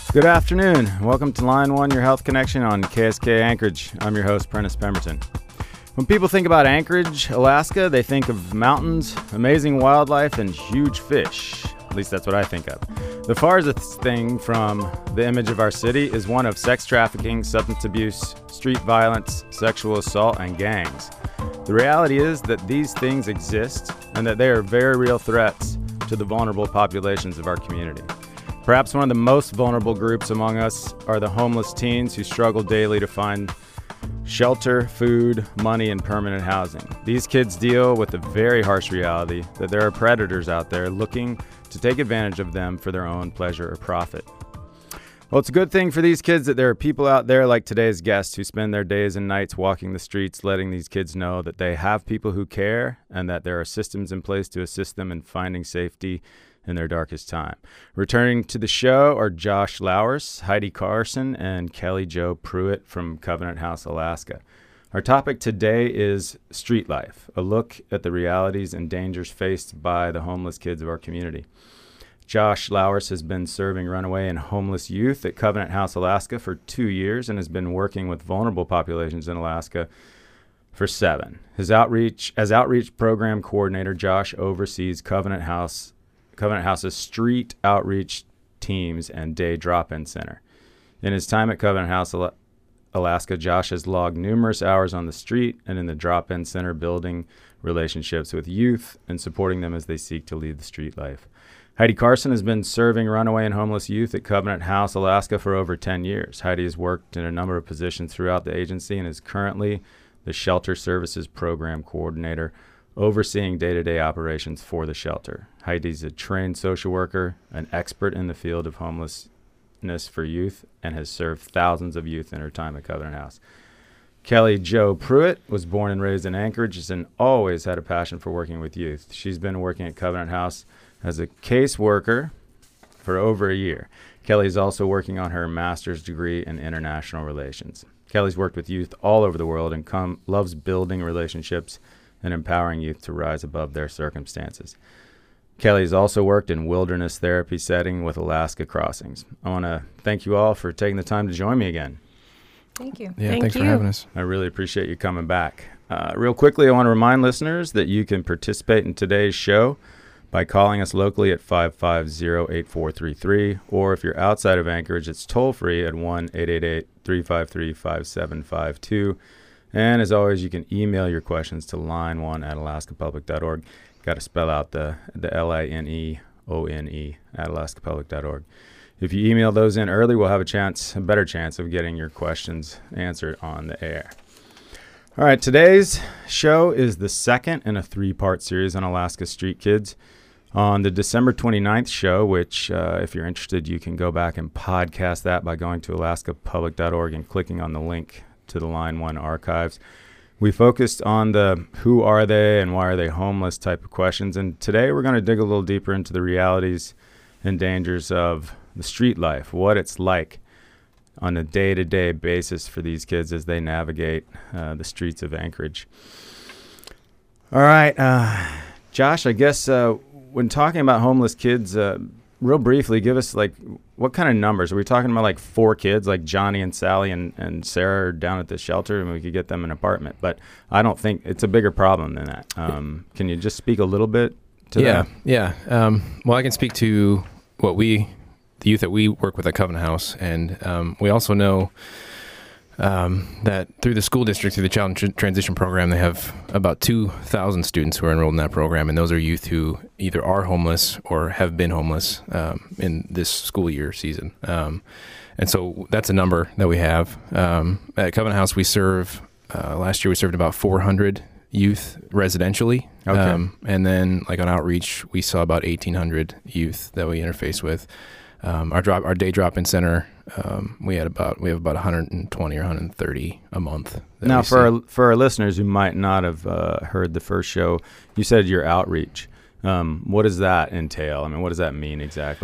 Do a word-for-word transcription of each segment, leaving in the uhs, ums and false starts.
Good afternoon. Welcome to Line One, your health connection on K S K Anchorage. I'm your host, Prentice Pemberton. When people think about Anchorage, Alaska, they think of mountains, amazing wildlife, and huge fish. At least that's what I think of. The farthest thing from the image of our city is one of sex trafficking, substance abuse, street violence, sexual assault, and gangs. The reality is that these things exist and that they are very real threats to the vulnerable populations of our community. Perhaps one of the most vulnerable groups among us are the homeless teens who struggle daily to find shelter, food, money, and permanent housing. These kids deal with the very harsh reality that there are predators out there looking to take advantage of them for their own pleasure or profit. Well, it's a good thing for these kids that there are people out there like today's guest who spend their days and nights walking the streets, letting these kids know that they have people who care and that there are systems in place to assist them in finding safety in their darkest time. Returning to the show are Josh Lowers, Heidi Carson, and Kelly Jo Pruitt from Covenant House, Alaska. Our topic today is street life, a look at the realities and dangers faced by the homeless kids of our community. Josh Lowers has been serving runaway and homeless youth at Covenant House, Alaska for two years and has been working with vulnerable populations in Alaska for seven. His outreach, as outreach program coordinator, Josh oversees Covenant House Covenant House's street outreach teams and day drop-in center. In his time at Covenant House, Alaska, Josh has logged numerous hours on the street and in the drop-in center, building relationships with youth and supporting them as they seek to lead the street life. Heidi Carson has been serving runaway and homeless youth at Covenant House, Alaska for over ten years. Heidi has worked in a number of positions throughout the agency and is currently the Shelter Services Program Coordinator, overseeing day-to-day operations for the shelter. Heidi's a trained social worker, an expert in the field of homelessness for youth, and has served thousands of youth in her time at Covenant House. Kelly Jo Pruitt was born and raised in Anchorage and always had a passion for working with youth. She's been working at Covenant House as a caseworker for over a year. Kelly's also working on her master's degree in international relations. Kelly's worked with youth all over the world and com- loves building relationships and empowering youth to rise above their circumstances. Kelly's also worked in wilderness therapy setting with Alaska Crossings. I want to thank you all for taking the time to join me again. Thank you. Yeah, Thank thanks you. for having us. I really appreciate you coming back. Uh, real quickly, I want to remind listeners that you can participate in today's show by calling us locally at five five zero, eight four three three, or if you're outside of Anchorage, it's toll-free at one eight eight eight, three five three, five seven five two. And as always, you can email your questions to line one at alaska public dot org. Got to spell out the, the L I N E O N E at alaska public dot org. If you email those in early, we'll have a chance, a better chance of getting your questions answered on the air. All right, today's show is the second in a three-part series on Alaska Street Kids. On the December twenty-ninth show, which uh, if you're interested, you can go back and podcast that by going to alaska public dot org and clicking on the link to the Line One archives. We focused on the who are they and why are they homeless type of questions. And today we're going to dig a little deeper into the realities and dangers of the street life, what it's like on a day-to-day basis for these kids as they navigate uh, the streets of Anchorage. All right, uh, Josh, I guess uh, when talking about homeless kids, uh, real briefly, give us like what kind of numbers? Are we talking about like four kids, like Johnny and Sally and, and Sarah are down at the shelter and we could get them an apartment? But I don't think it's a bigger problem than that. Um, can you just speak a little bit to yeah, that? Yeah, yeah. Um, well, I can speak to what we, the youth that we work with at Covenant House. And um, we also know um, that through the school district, through the Child Tr- Transition Program, they have about two thousand students who are enrolled in that program. And those are youth who either are homeless or have been homeless um, in this school year season. Um, and so that's a number that we have. Um, at Covenant House, we serve, uh, last year we served about four hundred youth residentially. Okay. Um, and then like on outreach, we saw about eighteen hundred youth that we interface with. Um, our drop, our day drop-in center, um, we had about we have about one hundred twenty or one hundred thirty a month. Now, for our, for our listeners who might not have uh, heard the first show, you said your outreach. Um, what does that entail? I mean, what does that mean exactly?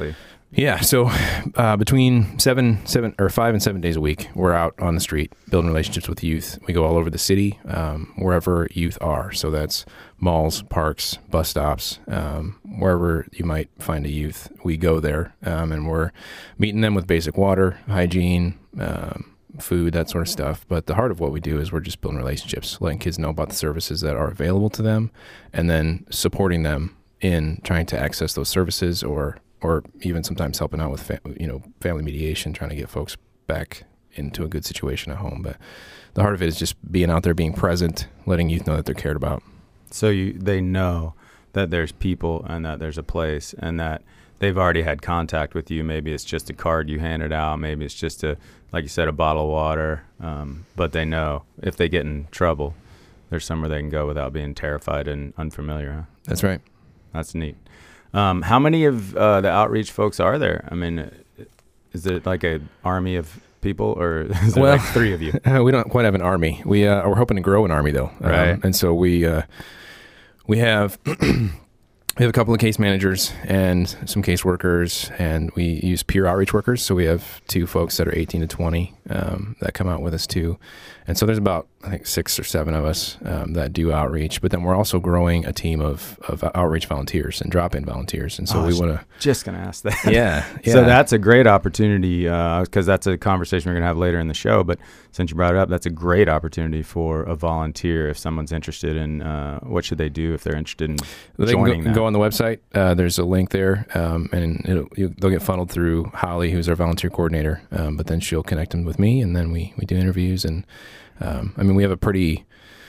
Yeah, so uh, between seven, seven or five and seven days a week, we're out on the street building relationships with youth. We go all over the city, um, wherever youth are. So that's malls, parks, bus stops, um, wherever you might find a youth. We go there, um, and we're meeting them with basic water, hygiene, um, food, that sort of stuff. But the heart of what we do is we're just building relationships, letting kids know about the services that are available to them, and then supporting them in trying to access those services, or or even sometimes helping out with, fa- you know, family mediation, trying to get folks back into a good situation at home. But the heart of it is just being out there, being present, letting youth know that they're cared about. So you, they know that there's people and that there's a place and that they've already had contact with you. Maybe it's just a card you handed out. Maybe it's just a, like you said, a bottle of water. Um, but they know if they get in trouble, there's somewhere they can go without being terrified and unfamiliar. Huh? That's right. That's neat. Um, how many of uh, the outreach folks are there? I mean, is it like an army of people, or is there well, like three of you? Uh, we don't quite have an army. We uh, we're hoping to grow an army, though. Right. Um, and so we uh, we have we have a couple of case managers and some caseworkers, and we use peer outreach workers. So we have two folks that are eighteen to twenty um, that come out with us too. And so there's about, I think, six or seven of us um, that do outreach. But then we're also growing a team of, of outreach volunteers and drop-in volunteers. And so oh, we want to... Just going to ask that. Yeah, yeah. So that's a great opportunity, because uh, that's a conversation we're going to have later in the show. But since you brought it up, that's a great opportunity for a volunteer if someone's interested in, uh, what should they do if they're interested in well, they joining can go, that? go on the website. Uh, there's a link there, um, and it'll, you, they'll get funneled through Holly, who's our volunteer coordinator. Um, but then she'll connect them with me, and then we, we do interviews. And Um, I mean, we have a pretty,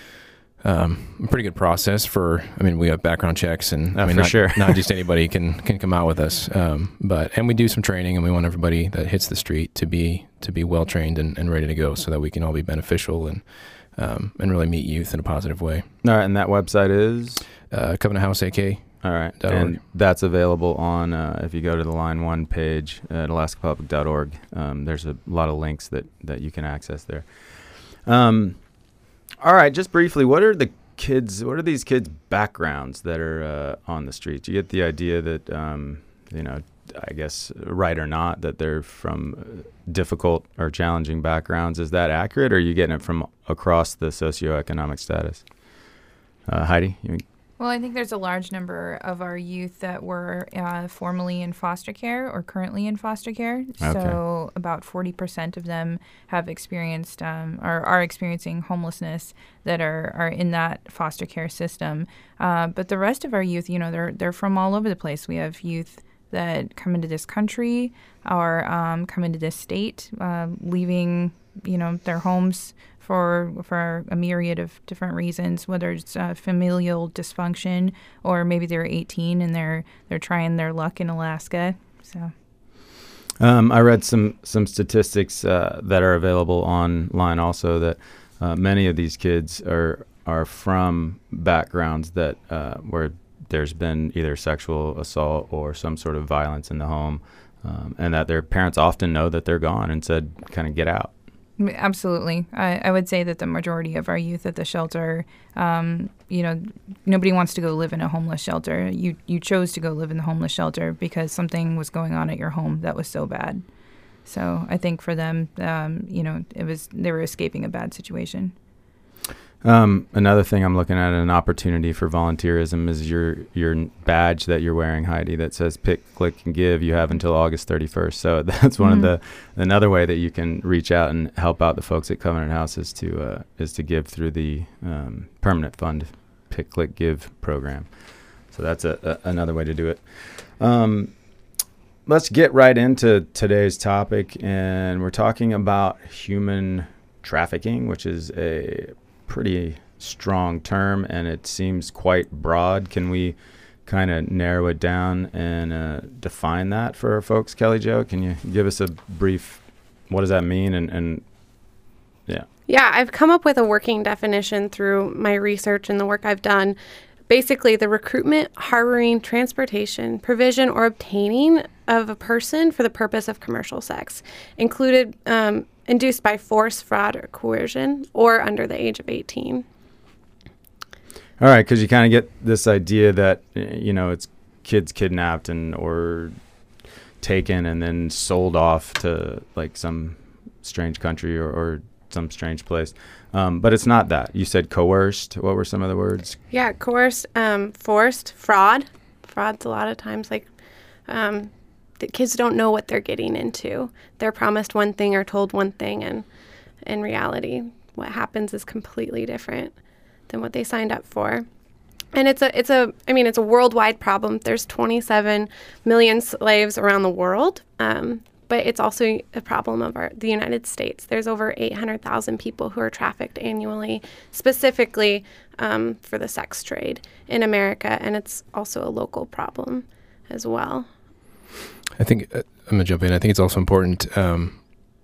um, pretty good process for. I mean, we have background checks, and oh, I mean, for not, sure. not just anybody can can come out with us. Um, but and we do some training, and we want everybody that hits the street to be to be well trained and, and ready to go, so that we can all be beneficial and um, and really meet youth in a positive way. All right, and that website is uh, Covenant House A K. All right, and that's available on, uh, if you go to the Line One page at alaska public dot org, um, there's a lot of links that, that you can access there. Um, all right, just briefly, what are the kids, what are these kids' backgrounds that are uh, on the streets? You get the idea that, um, you know, I guess, right or not, that they're from difficult or challenging backgrounds. Is that accurate, or are you getting it from across the socioeconomic status? Uh, Heidi? You Well, I think there's a large number of our youth that were uh, formerly in foster care or currently in foster care. Okay. So about forty percent of them have experienced um, or are experiencing homelessness that are, are in that foster care system. Uh, but the rest of our youth, you know, they're they're from all over the place. We have youth that come into this country or um, come into this state, uh, leaving, you know, their homes for for a myriad of different reasons, whether it's uh, familial dysfunction or maybe they're eighteen and they're they're trying their luck in Alaska. So, um, I read some some statistics uh, that are available online also that uh, many of these kids are are from backgrounds that uh, where there's been either sexual assault or some sort of violence in the home, um, and that their parents often know that they're gone and said, kind of get out. Absolutely. I, I would say that the majority of our youth at the shelter, um, you know, nobody wants to go live in a homeless shelter. You you chose to go live in the homeless shelter because something was going on at your home that was so bad. So I think for them, um, you know, it was they were escaping a bad situation. Um, another thing I'm looking at, an opportunity for volunteerism, is your your badge that you're wearing, Heidi, that says pick, click, and give. You have until August thirty-first. So that's one mm-hmm. of the another way that you can reach out and help out the folks at Covenant House is to uh, is to give through the um, permanent fund pick, click, give program. So that's a, a another way to do it. Um, let's get right into today's topic, and we're talking about human trafficking, which is a pretty strong term, and it seems quite broad. Can we kind of narrow it down and uh, define that for our folks? Kelly Jo, can you give us a brief, what does that mean? And, and yeah. Yeah, I've come up with a working definition through my research and the work I've done. Basically, the recruitment, harboring, transportation, provision, or obtaining of a person for the purpose of commercial sex, included um, induced by force, fraud, or coercion, or under the age of eighteen. All right, because you kind of get this idea that, you know, it's kids kidnapped and or taken and then sold off to like some strange country or, or some strange place. Um, but it's not that. You said coerced. What were some of the words? Yeah, coerced, um, forced, fraud. Fraud's a lot of times like um, the kids don't know what they're getting into. They're promised one thing or told one thing, and in reality, what happens is completely different than what they signed up for. And it's a, it's a, I mean, it's a worldwide problem. There's twenty-seven million slaves around the world, um, but it's also a problem of our, the United States. There's over eight hundred thousand people who are trafficked annually, specifically um, for the sex trade in America, and it's also a local problem as well. I think, uh, I'm going to jump in. I think it's also important, um,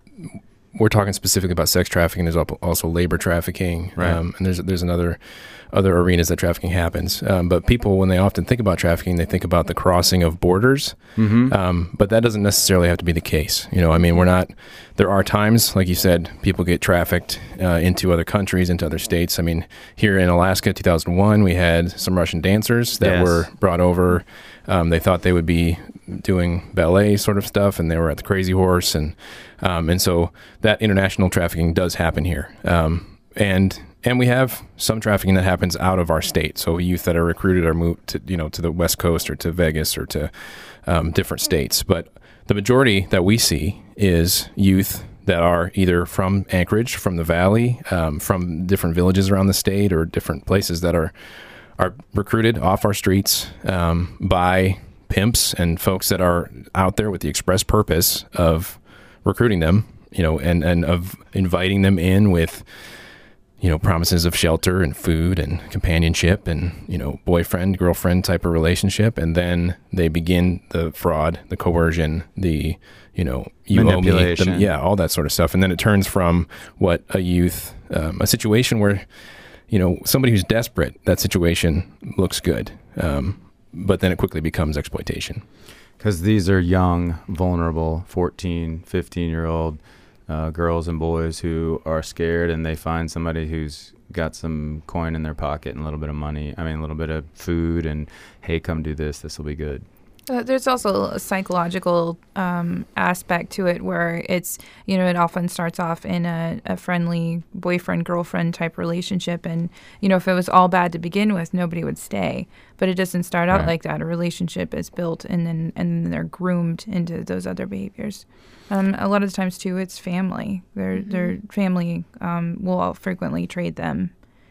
we're talking specifically about sex trafficking. There's also labor trafficking, right. um, and there's there's another other arenas that trafficking happens. Um, but people, when they often think about trafficking, they think about the crossing of borders. Mm-hmm. Um, but that doesn't necessarily have to be the case. You know, I mean, we're not. There are times, like you said, people get trafficked uh, into other countries, into other states. I mean, here in Alaska, two thousand one, we had some Russian dancers that yes. were brought over. Um, they thought they would be doing ballet sort of stuff, and they were at the Crazy Horse, and um, and so that international trafficking does happen here, um, and and we have some trafficking that happens out of our state. So youth that are recruited are moved to you know to the West Coast or to Vegas or to um, different states, but the majority that we see is youth that are either from Anchorage, from the Valley, um, from different villages around the state, or different places that are are recruited off our streets um, by pimps and folks that are out there with the express purpose of recruiting them, you know, and, and of inviting them in with, you know, promises of shelter and food and companionship and, you know, boyfriend, girlfriend type of relationship. And then they begin the fraud, the coercion, the, you know, you owe me, the, yeah, all that sort of stuff. And then it turns from what a youth, um, a situation where, you know, somebody who's desperate, that situation looks good. Um, but then it quickly becomes exploitation. Because these are young, vulnerable, fourteen, fifteen-year-old uh, girls and boys who are scared, and they find somebody who's got some coin in their pocket and a little bit of money. I mean, a little bit of food, and, hey, come do this. This will be good. Uh, there's also a psychological um, aspect to it where it's, you know, it often starts off in a, a friendly boyfriend-girlfriend type relationship. And, you know, if it was all bad to begin with, nobody would stay. But it doesn't start out right. like that. A relationship is built and then and then they're groomed into those other behaviors. Um, a lot of the times, too, it's family. Their, mm-hmm. their family um, will frequently trade them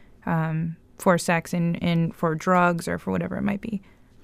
um, for sex and, and for drugs or for whatever it might be.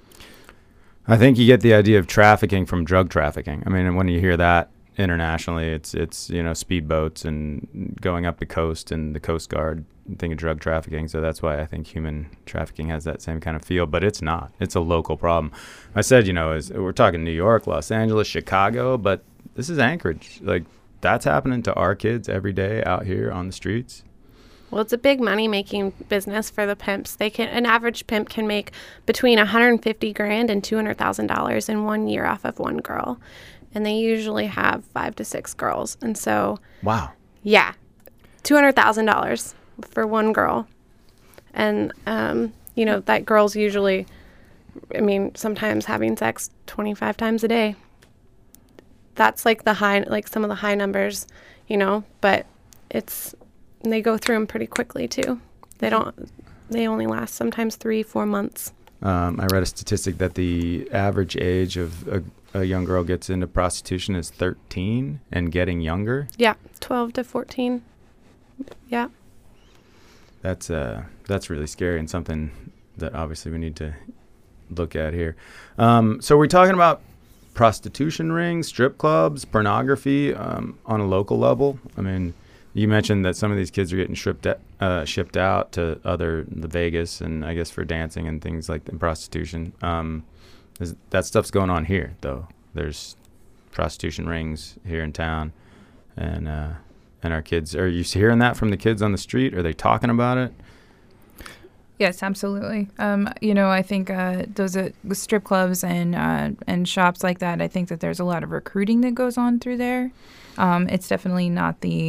I think you get the idea of trafficking from drug trafficking. I mean, when you hear that internationally, it's, it's you know, speedboats and going up the coast and the Coast Guard, think of drug trafficking. So that's why I think human trafficking has that same kind of feel, but it's not. It's a local problem. I said, you know, is we're talking New York, Los Angeles, Chicago, but this is Anchorage. Like, that's happening to our kids every day out here on the streets. Well, it's a big money-making business for the pimps. They can an average pimp can make between one hundred fifty grand and two hundred thousand dollars in one year off of one girl, and they usually have five to six girls. And so, wow, yeah, two hundred thousand dollars for one girl, and um, you know that girl's usually, I mean, sometimes having sex twenty-five times a day. That's like the high, like some of the high numbers, you know, but it's. And they go through them pretty quickly, too. They don't, they only last sometimes three, four months. Um, I read a statistic that the average age of a, a young girl gets into prostitution is thirteen and getting younger. Yeah, twelve to fourteen. Yeah. That's uh, that's really scary and something that obviously we need to look at here. Um, so we're talking about prostitution rings, strip clubs, pornography um, on a local level. I mean, you mentioned that some of these kids are getting shipped uh, shipped out to other the Vegas and I guess for dancing and things like that, prostitution. Um, that stuff's going on here, though. There's prostitution rings here in town, and uh, and our kids. Are you hearing that from the kids on the street? Are they talking about it? Yes, absolutely. Um, you know, I think uh, those uh, strip clubs and uh, and shops like that. I think that there's a lot of recruiting that goes on through there. Um, it's definitely not the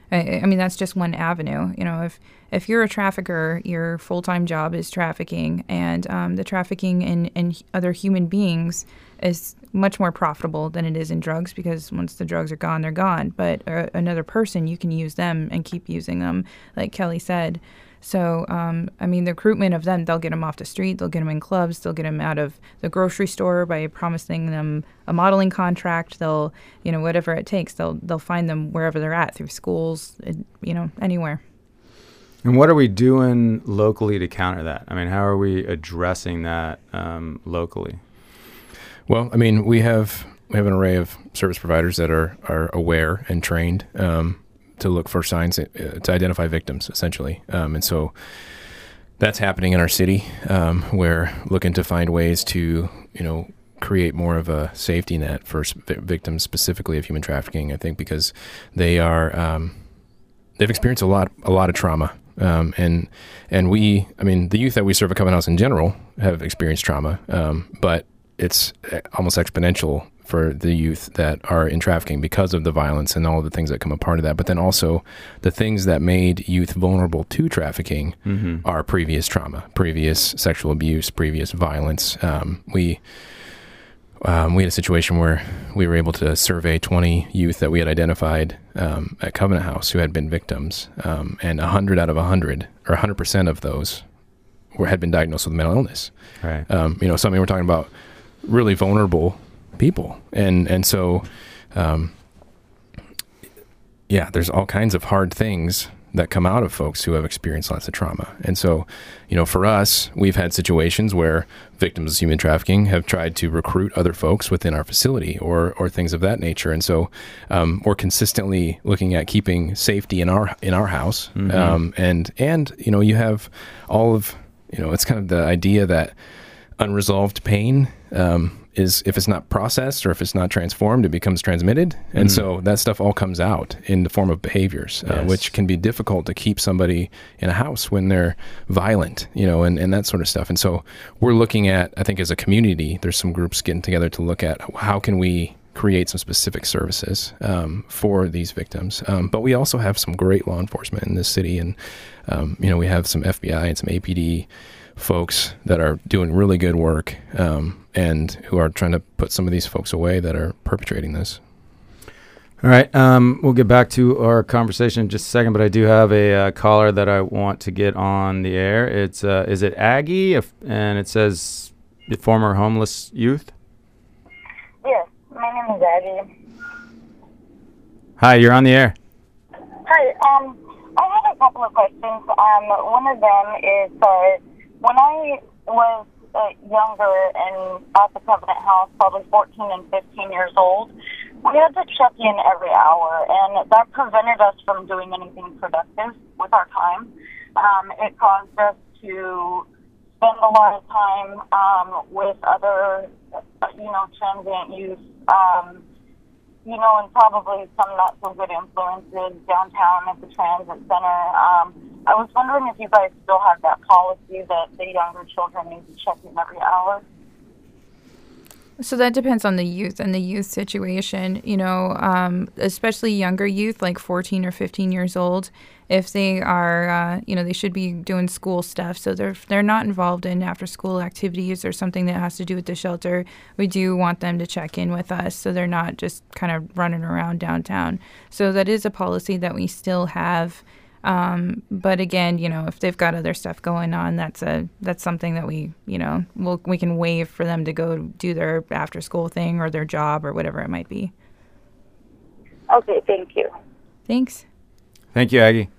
I, I mean, that's just one avenue. You know, if if you're a trafficker, your full-time job is trafficking, and um, the trafficking in, in other human beings is much more profitable than it is in drugs, because once the drugs are gone, they're gone. But uh, another person, you can use them and keep using them, like Kelly said. So, um, I mean, the recruitment of them, they'll get them off the street, they'll get them in clubs, they'll get them out of the grocery store by promising them a modeling contract. They'll, you know, whatever it takes, they'll they'll find them wherever they're at, through schools, you know, anywhere. And what are we doing locally to counter that? I mean, how are we addressing that um, locally? Well, I mean, we have we have an array of service providers that are, are aware and trained um, to look for signs, uh, to identify victims, essentially. Um, and so that's happening in our city. Um, we're looking to find ways to, you know, create more of a safety net for victims specifically of human trafficking, I think, because they are, um, they've experienced a lot, a lot of trauma. Um, and, and we, I mean, the youth that we serve at Covenant House in general have experienced trauma, um, but it's almost exponential for the youth that are in trafficking because of the violence and all of the things that come a part of that. But then also the things that made youth vulnerable to trafficking mm-hmm. are previous trauma, previous sexual abuse, previous violence. Um, we um, we had a situation where we were able to survey twenty youth that we had identified um, at Covenant House who had been victims, um, and one hundred out of one hundred, or one hundred percent of those were had been diagnosed with mental illness. Right. Um, you know, something we're talking about really vulnerable people. And, and so, um, yeah, there's all kinds of hard things that come out of folks who have experienced lots of trauma. And so, you know, for us, we've had situations where victims of human trafficking have tried to recruit other folks within our facility or, or things of that nature. And so, um, we're consistently looking at keeping safety in our, in our house. Mm-hmm. Um, and, and, you know, you have all of, you know, it's kind of the idea that unresolved pain, um, is if it's not processed or if it's not transformed, it becomes transmitted. And mm. so that stuff all comes out in the form of behaviors, uh, yes. which can be difficult to keep somebody in a house when they're violent, you know, and, and that sort of stuff. And so we're looking at, I think as a community, there's some groups getting together to look at how can we create some specific services um, for these victims. Um, but we also have some great law enforcement in this city. And, um, you know, we have some F B I and some A P D folks that are doing really good work um, and who are trying to put some of these folks away that are perpetrating this. All right. Um, we'll get back to our conversation in just a second, but I do have a uh, caller that I want to get on the air. It's uh, is it Aggie? If, and it says the former homeless youth. Yes, my name is Aggie. Hi, you're on the air. Hi. Um, I have a couple of questions. Um, one of them is uh, when I was uh, younger and at the Covenant House, probably fourteen and fifteen years old, we had to check in every hour, and that prevented us from doing anything productive with our time. Um, it caused us to spend a lot of time um, with other, uh, you know, transient youth, um, you know, and probably some not so good influences downtown at the transit center. Um, I was wondering if you guys still have that policy that the younger children need to check in every hour. So that depends on the youth and the youth situation, you know, um, especially younger youth, like fourteen or fifteen years old. If they are, uh, you know, they should be doing school stuff. So they're they're not involved in after school activities or something that has to do with the shelter. We do want them to check in with us so they're not just kind of running around downtown. So that is a policy that we still have. Um, but again, you know, if they've got other stuff going on, that's a that's something that we, you know, we'll, we can waive for them to go do their after school thing or their job or whatever it might be. Okay, thank you. Thanks. Thank you, Aggie.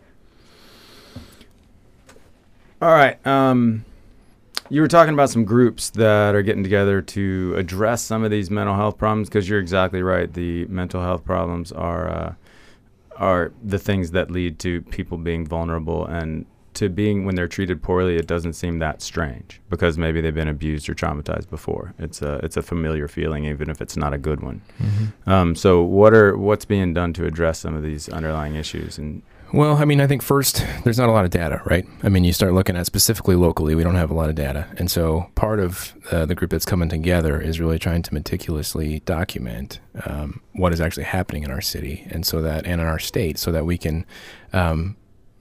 All right. Um, you were talking about some groups that are getting together to address some of these mental health problems, because you're exactly right. The mental health problems are uh, are the things that lead to people being vulnerable, and to being, when they're treated poorly, it doesn't seem that strange because maybe they've been abused or traumatized before. It's a it's a familiar feeling, even if it's not a good one. Mm-hmm. Um, so what are what's being done to address some of these underlying issues? And Well, I mean, I think first, there's not a lot of data, right? I mean, you start looking at specifically locally, we don't have a lot of data. And so part of uh, the group that's coming together is really trying to meticulously document um, what is actually happening in our city and so that, and in our state, so that we can um,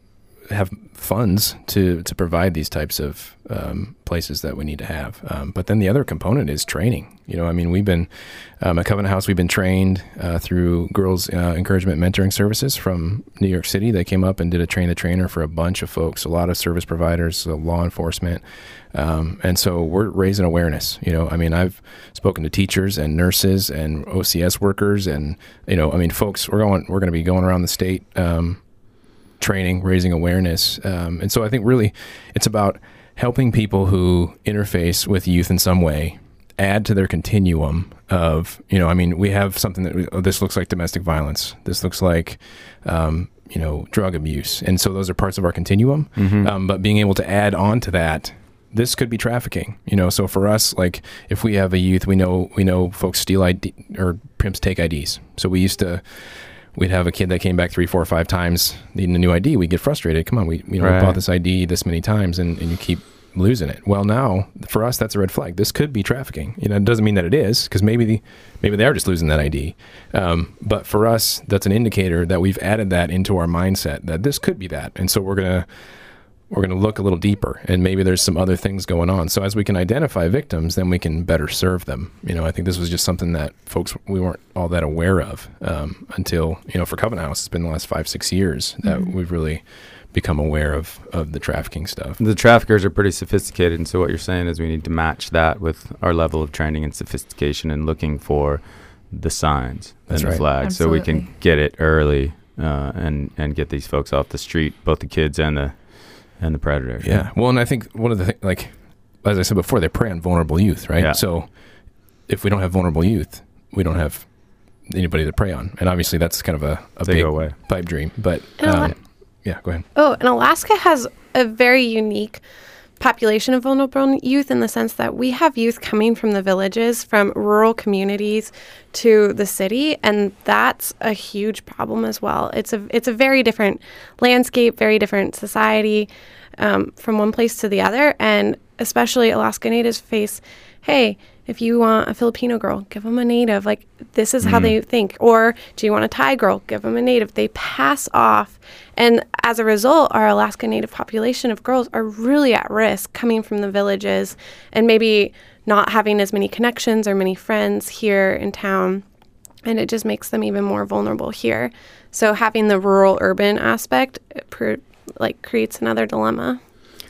have funds to, to provide these types of um, places that we need to have. Um, but then the other component is training. You know, I mean, we've been, um, at Covenant House, we've been trained uh, through Girls uh, Encouragement Mentoring Services from New York City. They came up and did a train the trainer for a bunch of folks, a lot of service providers, so law enforcement. Um, and so we're raising awareness. You know, I mean, I've spoken to teachers and nurses and O C S workers and, you know, I mean, folks, we're going, we're going to be going around the state, um, training, raising awareness. Um, and so I think really it's about helping people who interface with youth in some way add to their continuum of, you know, I mean, we have something that, we, oh, this looks like domestic violence. This looks like, um, you know, drug abuse. And so those are parts of our continuum. Mm-hmm. Um, but being able to add on to that, this could be trafficking, you know? So for us, like if we have a youth, we know, we know folks steal I D or pimps take I Ds. So we used to, we'd have a kid that came back three, four, five times needing a new I D. We'd get frustrated. Come on, we, you know, Right. we bought this I D this many times and, and you keep losing it. Well, now for us, that's a red flag. This could be trafficking. You know, it doesn't mean that it is, because maybe the, maybe they are just losing that I D. Um, but for us, that's an indicator that we've added that into our mindset that this could be that. And so we're going to, we're going to look a little deeper and maybe there's some other things going on. So as we can identify victims, then we can better serve them. You know, I think this was just something that folks, we weren't all that aware of um, until, you know, for Covenant House, it's been the last five, six years that mm-hmm. we've really become aware of, of the trafficking stuff. The traffickers are pretty sophisticated. And so what you're saying is we need to match that with our level of training and sophistication and looking for the signs That's and right. the flags. Absolutely. So we can get it early uh, and, and get these folks off the street, both the kids and the and the predator. Yeah. Well, and I think one of the things, like, as I said before, they prey on vulnerable youth, right? Yeah. So if we don't have vulnerable youth, we don't have anybody to prey on. And obviously that's kind of a, a They big go away. pipe dream. But And um, Ala- yeah, go ahead. Oh, and Alaska has a very unique population of vulnerable youth in the sense that we have youth coming from the villages, from rural communities to the city, and that's a huge problem as well. It's a it's a very different landscape, very different society um, from one place to the other, and especially Alaska Natives face, hey, if you want a Filipino girl, give them a Native. Like, this is how they think. Or do you want a Thai girl? Give them a Native. They pass off. And as a result, our Alaska Native population of girls are really at risk coming from the villages and maybe not having as many connections or many friends here in town. And it just makes them even more vulnerable here. So having the rural-urban aspect per, like creates another dilemma.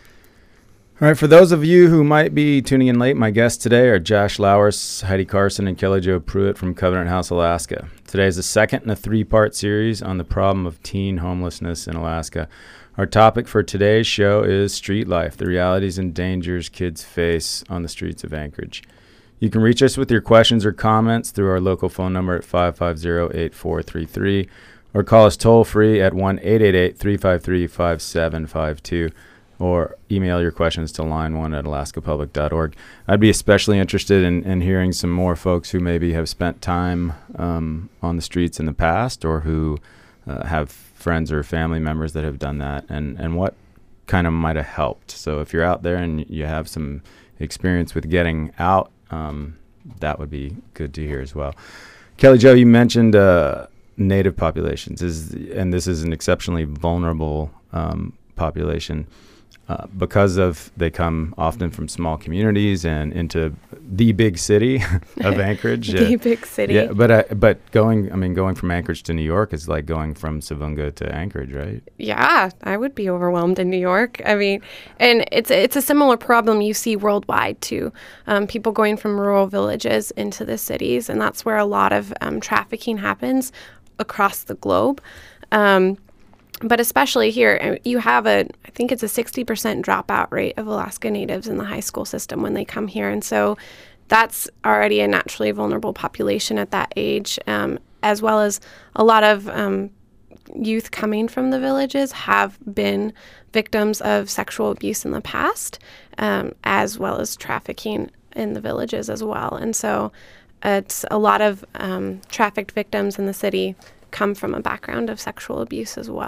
All right, for those of you who might be tuning in late, my guests today are Josh Lowers, Heidi Carson, and Kelly Jo Pruitt from Covenant House, Alaska. Today is the second in a three-part series on the problem of teen homelessness in Alaska. Our topic for today's show is street life, the realities and dangers kids face on the streets of Anchorage. You can reach us with your questions or comments through our local phone number at five five zero, eight four three three or call us toll-free at one eight eight eight, three five three, five seven five two. Or email your questions to line one at alaska public dot org. I'd be especially interested in, in hearing some more folks who maybe have spent time um, on the streets in the past or who uh, have friends or family members that have done that and, and what kind of might have helped. So if you're out there and you have some experience with getting out, um, that would be good to hear as well. Kelly Jo, you mentioned uh, Native populations, is, and this is an exceptionally vulnerable um, population. Uh, because of they come often from small communities and into the big city of Anchorage. the uh, big city. Yeah, but uh, but going, I mean, going from Anchorage to New York is like going from Savunga to Anchorage, right? Yeah, I would be overwhelmed in New York. I mean, and it's it's a similar problem you see worldwide too. Um, people going from rural villages into the cities, and that's where a lot of um, trafficking happens across the globe. Um, But especially here, you have a, I think it's a sixty percent dropout rate of Alaska Natives in the high school system when they come here. And so that's already a naturally vulnerable population at that age, um, as well as a lot of um, youth coming from the villages have been victims of sexual abuse in the past, um, as well as trafficking in the villages as well. And so it's a lot of um, trafficked victims in the city come from a background of sexual abuse as well.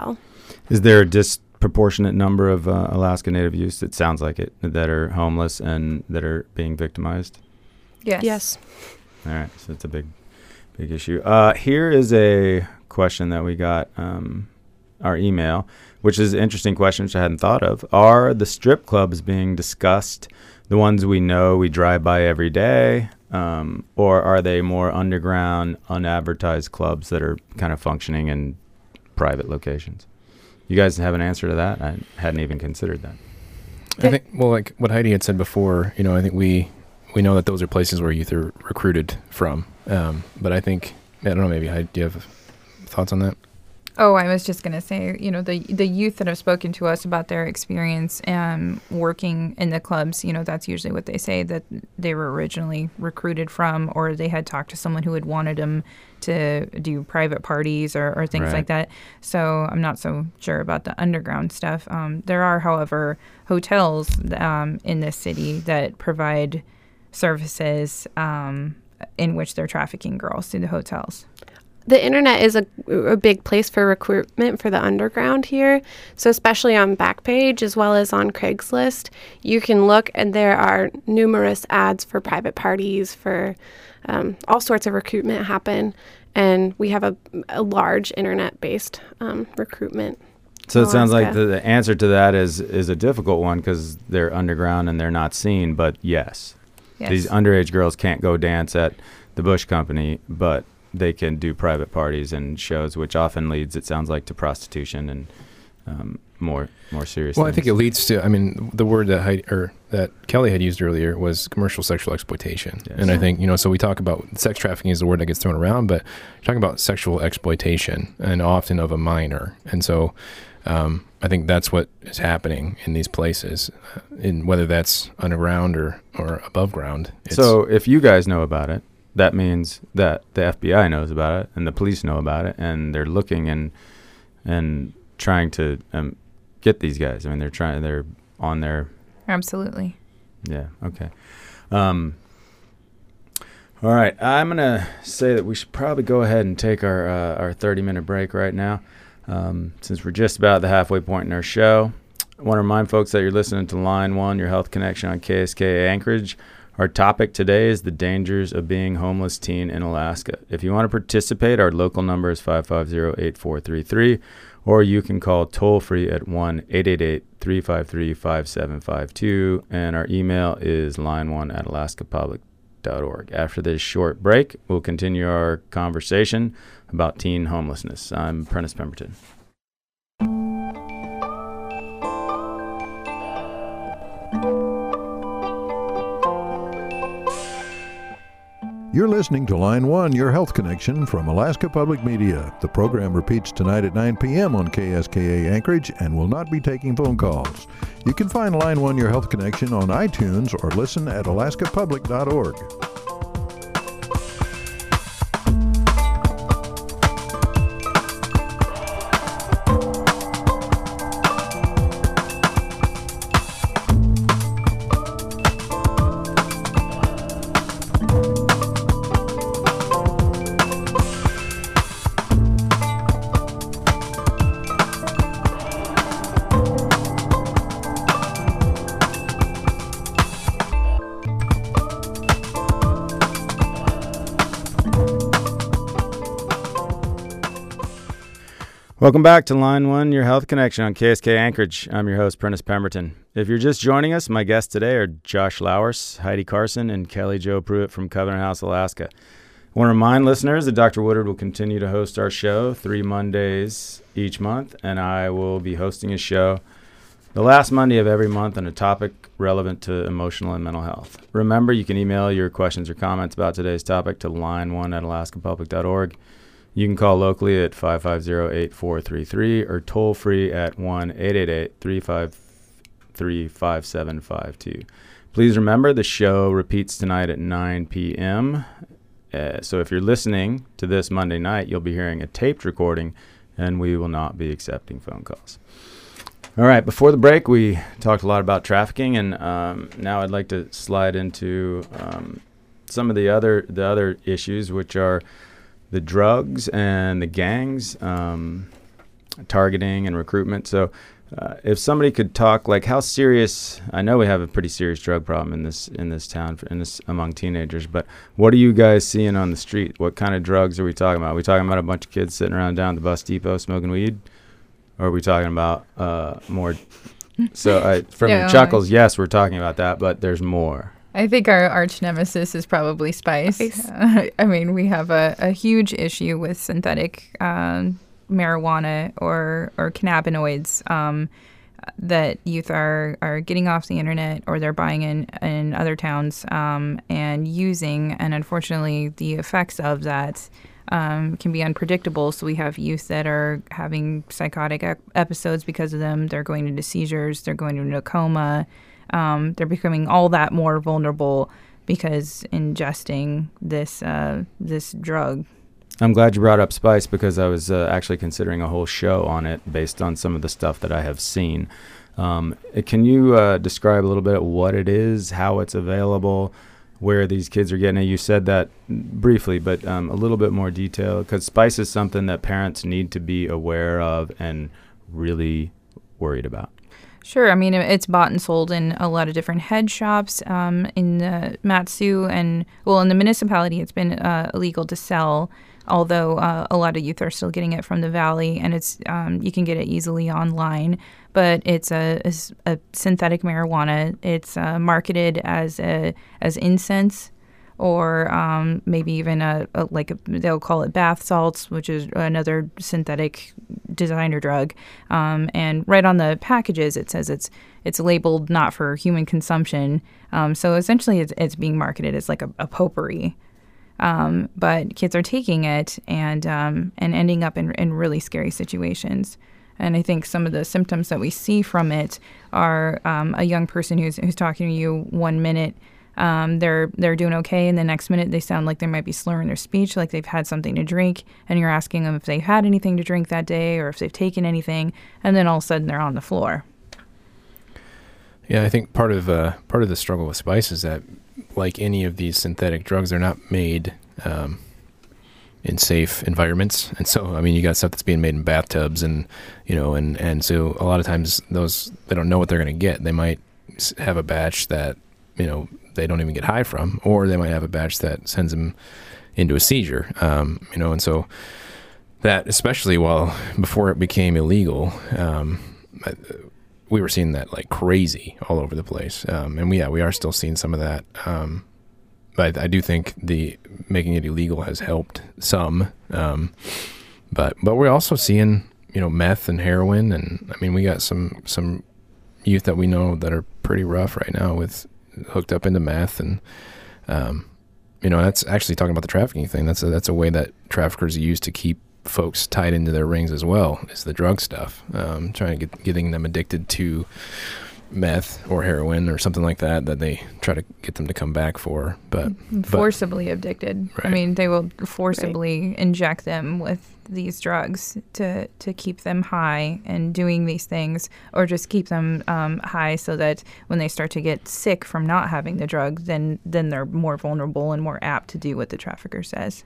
Is there a disproportionate number of uh, Alaska Native youths, it sounds like it, that are homeless and that are being victimized? Yes. Yes. All right, so it's a big, big issue. Uh, here is a question that we got, um, our email, which is an interesting question, which I hadn't thought of. Are the strip clubs being discussed, the ones we know we drive by every day, um, or are they more underground, unadvertised clubs that are kind of functioning in private locations? You guys have an answer to that? I hadn't even considered that. I think, well, like what Heidi had said before, you know, I think we we know that those are places where youth are recruited from. Um, but I think, I don't know, maybe Heidi, do you have thoughts on that? Oh, I was just going to say, you know, the the youth that have spoken to us about their experience um, working in the clubs, you know, that's usually what they say, that they were originally recruited from, or they had talked to someone who had wanted them to do private parties or, or things Right. like that. So I'm not so sure about the underground stuff. Um, there are, however, hotels um, in this city that provide services um, in which they're trafficking girls through the hotels. The internet is a, a big place for recruitment for the underground here. So especially on Backpage as well as on Craigslist, you can look and there are numerous ads for private parties, for um, all sorts of recruitment happen. And we have a, a large internet-based um, recruitment. So it sounds like Alaska. the, the answer to that is is a difficult one because they're underground and they're not seen. But yes, Yes. these underage girls can't go dance at the Bush Company, but they can do private parties and shows, which often leads, it sounds like, to prostitution and um, more more serious Well, things. I think it leads to, I mean, the word that Heidi, or that Kelly had used earlier was commercial sexual exploitation. Yes. And I think, you know, so we talk about sex trafficking is the word that gets thrown around, but we're talking about sexual exploitation and often of a minor. And so um, I think that's what is happening in these places, uh, in whether that's underground or, or above ground. It's, So if you guys know about it, that means that the F B I knows about it and the police know about it, and they're looking and and trying to um, get these guys. I mean, they're trying. They're on their. Absolutely. Yeah. Okay. Um, all right. I'm gonna say that we should probably go ahead and take our uh, our thirty minute break right now, um, since we're just about at the halfway point in our show. I want to remind folks that you're listening to Line One, your health connection on K S K A Anchorage. Our topic today is the dangers of being homeless teen in Alaska. If you want to participate, our local number is five five zero, eight four three three, or you can call toll-free at one eight eight eight, three five three, five seven five two, and our email is line one at alaska public dot org. After this short break, we'll continue our conversation about teen homelessness. I'm Prentice Pemberton. You're listening to Line One, your health connection from Alaska Public Media. The program repeats tonight at nine p.m. on K S K A Anchorage and will not be taking phone calls. You can find Line One, your health connection on iTunes or listen at alaska public dot org. Welcome back to Line One, your health connection on K S K Anchorage. I'm your host, Prentice Pemberton. If you're just joining us, my guests today are Josh Lowers, Heidi Carson, and Kelly Jo Pruitt from Covenant House, Alaska. I want to remind listeners that Doctor Woodard will continue to host our show three Mondays each month, and I will be hosting a show the last Monday of every month on a topic relevant to emotional and mental health. Remember, you can email your questions or comments about today's topic to line one at alaska public dot org. You can call locally at five five zero, eight four three three or toll free at one eight eight eight, three five three, five seven five two. Please remember the show repeats tonight at nine p.m. Uh, so if you're listening to this Monday night, you'll be hearing a taped recording, and we will not be accepting phone calls. All right, before the break, we talked a lot about trafficking, and um, now I'd like to slide into um, some of the other the other issues, which are the drugs and the gangs. Um, targeting and recruitment. So uh, if somebody could talk, like how serious, I know we have a pretty serious drug problem in this in this town, in this among teenagers, but what are you guys seeing on the street? What kind of drugs are we talking about? Are we talking about a bunch of kids sitting around down at the bus depot smoking weed? Or are we talking about uh, more? So I, from Yeah. your chuckles, yes, we're talking about that, but there's more. I think our arch nemesis is probably spice. Spice. Uh, I mean, we have a, a huge issue with synthetic um, marijuana or or cannabinoids um, that youth are, are getting off the internet or they're buying in, in other towns um, and using. And unfortunately, the effects of that um, can be unpredictable. So we have youth that are having psychotic ep- episodes because of them. They're going into seizures. They're going into a coma. Um, they're becoming all that more vulnerable because ingesting this uh, this drug. I'm glad you brought up spice because I was uh, actually considering a whole show on it based on some of the stuff that I have seen. Um, uh, can you uh, describe a little bit what it is, how it's available, where these kids are getting it? You said that briefly, but um, a little bit more detail, because spice is something that parents need to be aware of and really worried about. Sure. I mean, it's bought and sold in a lot of different head shops um, in uh, Matsu and, well, in the municipality, it's been uh, illegal to sell, although uh, a lot of youth are still getting it from the valley, and it's um, you can get it easily online. But it's a, a, a synthetic marijuana. It's uh, marketed as a as incense, or um, maybe even a, a like a, they'll call it bath salts, which is another synthetic designer drug. Um, and right on the packages, it says it's it's labeled not for human consumption. Um, so essentially, it's it's being marketed as like a, a potpourri. Um, but kids are taking it and um, and ending up in, in really scary situations. And I think some of the symptoms that we see from it are um, a young person who's who's talking to you one minute, um, they're they're doing okay, and the next minute they sound like they might be slurring their speech, like they've had something to drink, and you're asking them if they've had anything to drink that day or if they've taken anything, and then all of a sudden they're on the floor. Yeah, I think part of uh, part of the struggle with spice is that, like any of these synthetic drugs, they're not made um, in safe environments, and so I mean, you got stuff that's being made in bathtubs, and you know, and and so a lot of times those they don't know what they're going to get. They might have a batch that you know they don't even get high from, or they might have a batch that sends them into a seizure. Um, you know, and so that, especially while before it became illegal. Um, I, we were seeing that like crazy all over the place. Um, and we, yeah, we are still seeing some of that. Um, but I do think the making it illegal has helped some. Um, but, but we're also seeing, you know, meth and heroin. And I mean, we got some, some youth that we know that are pretty rough right now with hooked up into meth. And, um, you know, that's actually talking about the trafficking thing. That's a, that's a way that traffickers use to keep folks tied into their rings as well, is the drug stuff, um, trying to get getting them addicted to meth or heroin or something like that, that they try to get them to come back for. But forcibly but, addicted. Right. I mean, they will forcibly right. inject them with these drugs to, to keep them high and doing these things, or just keep them um, high so that when they start to get sick from not having the drug, then, then they're more vulnerable and more apt to do what the trafficker says.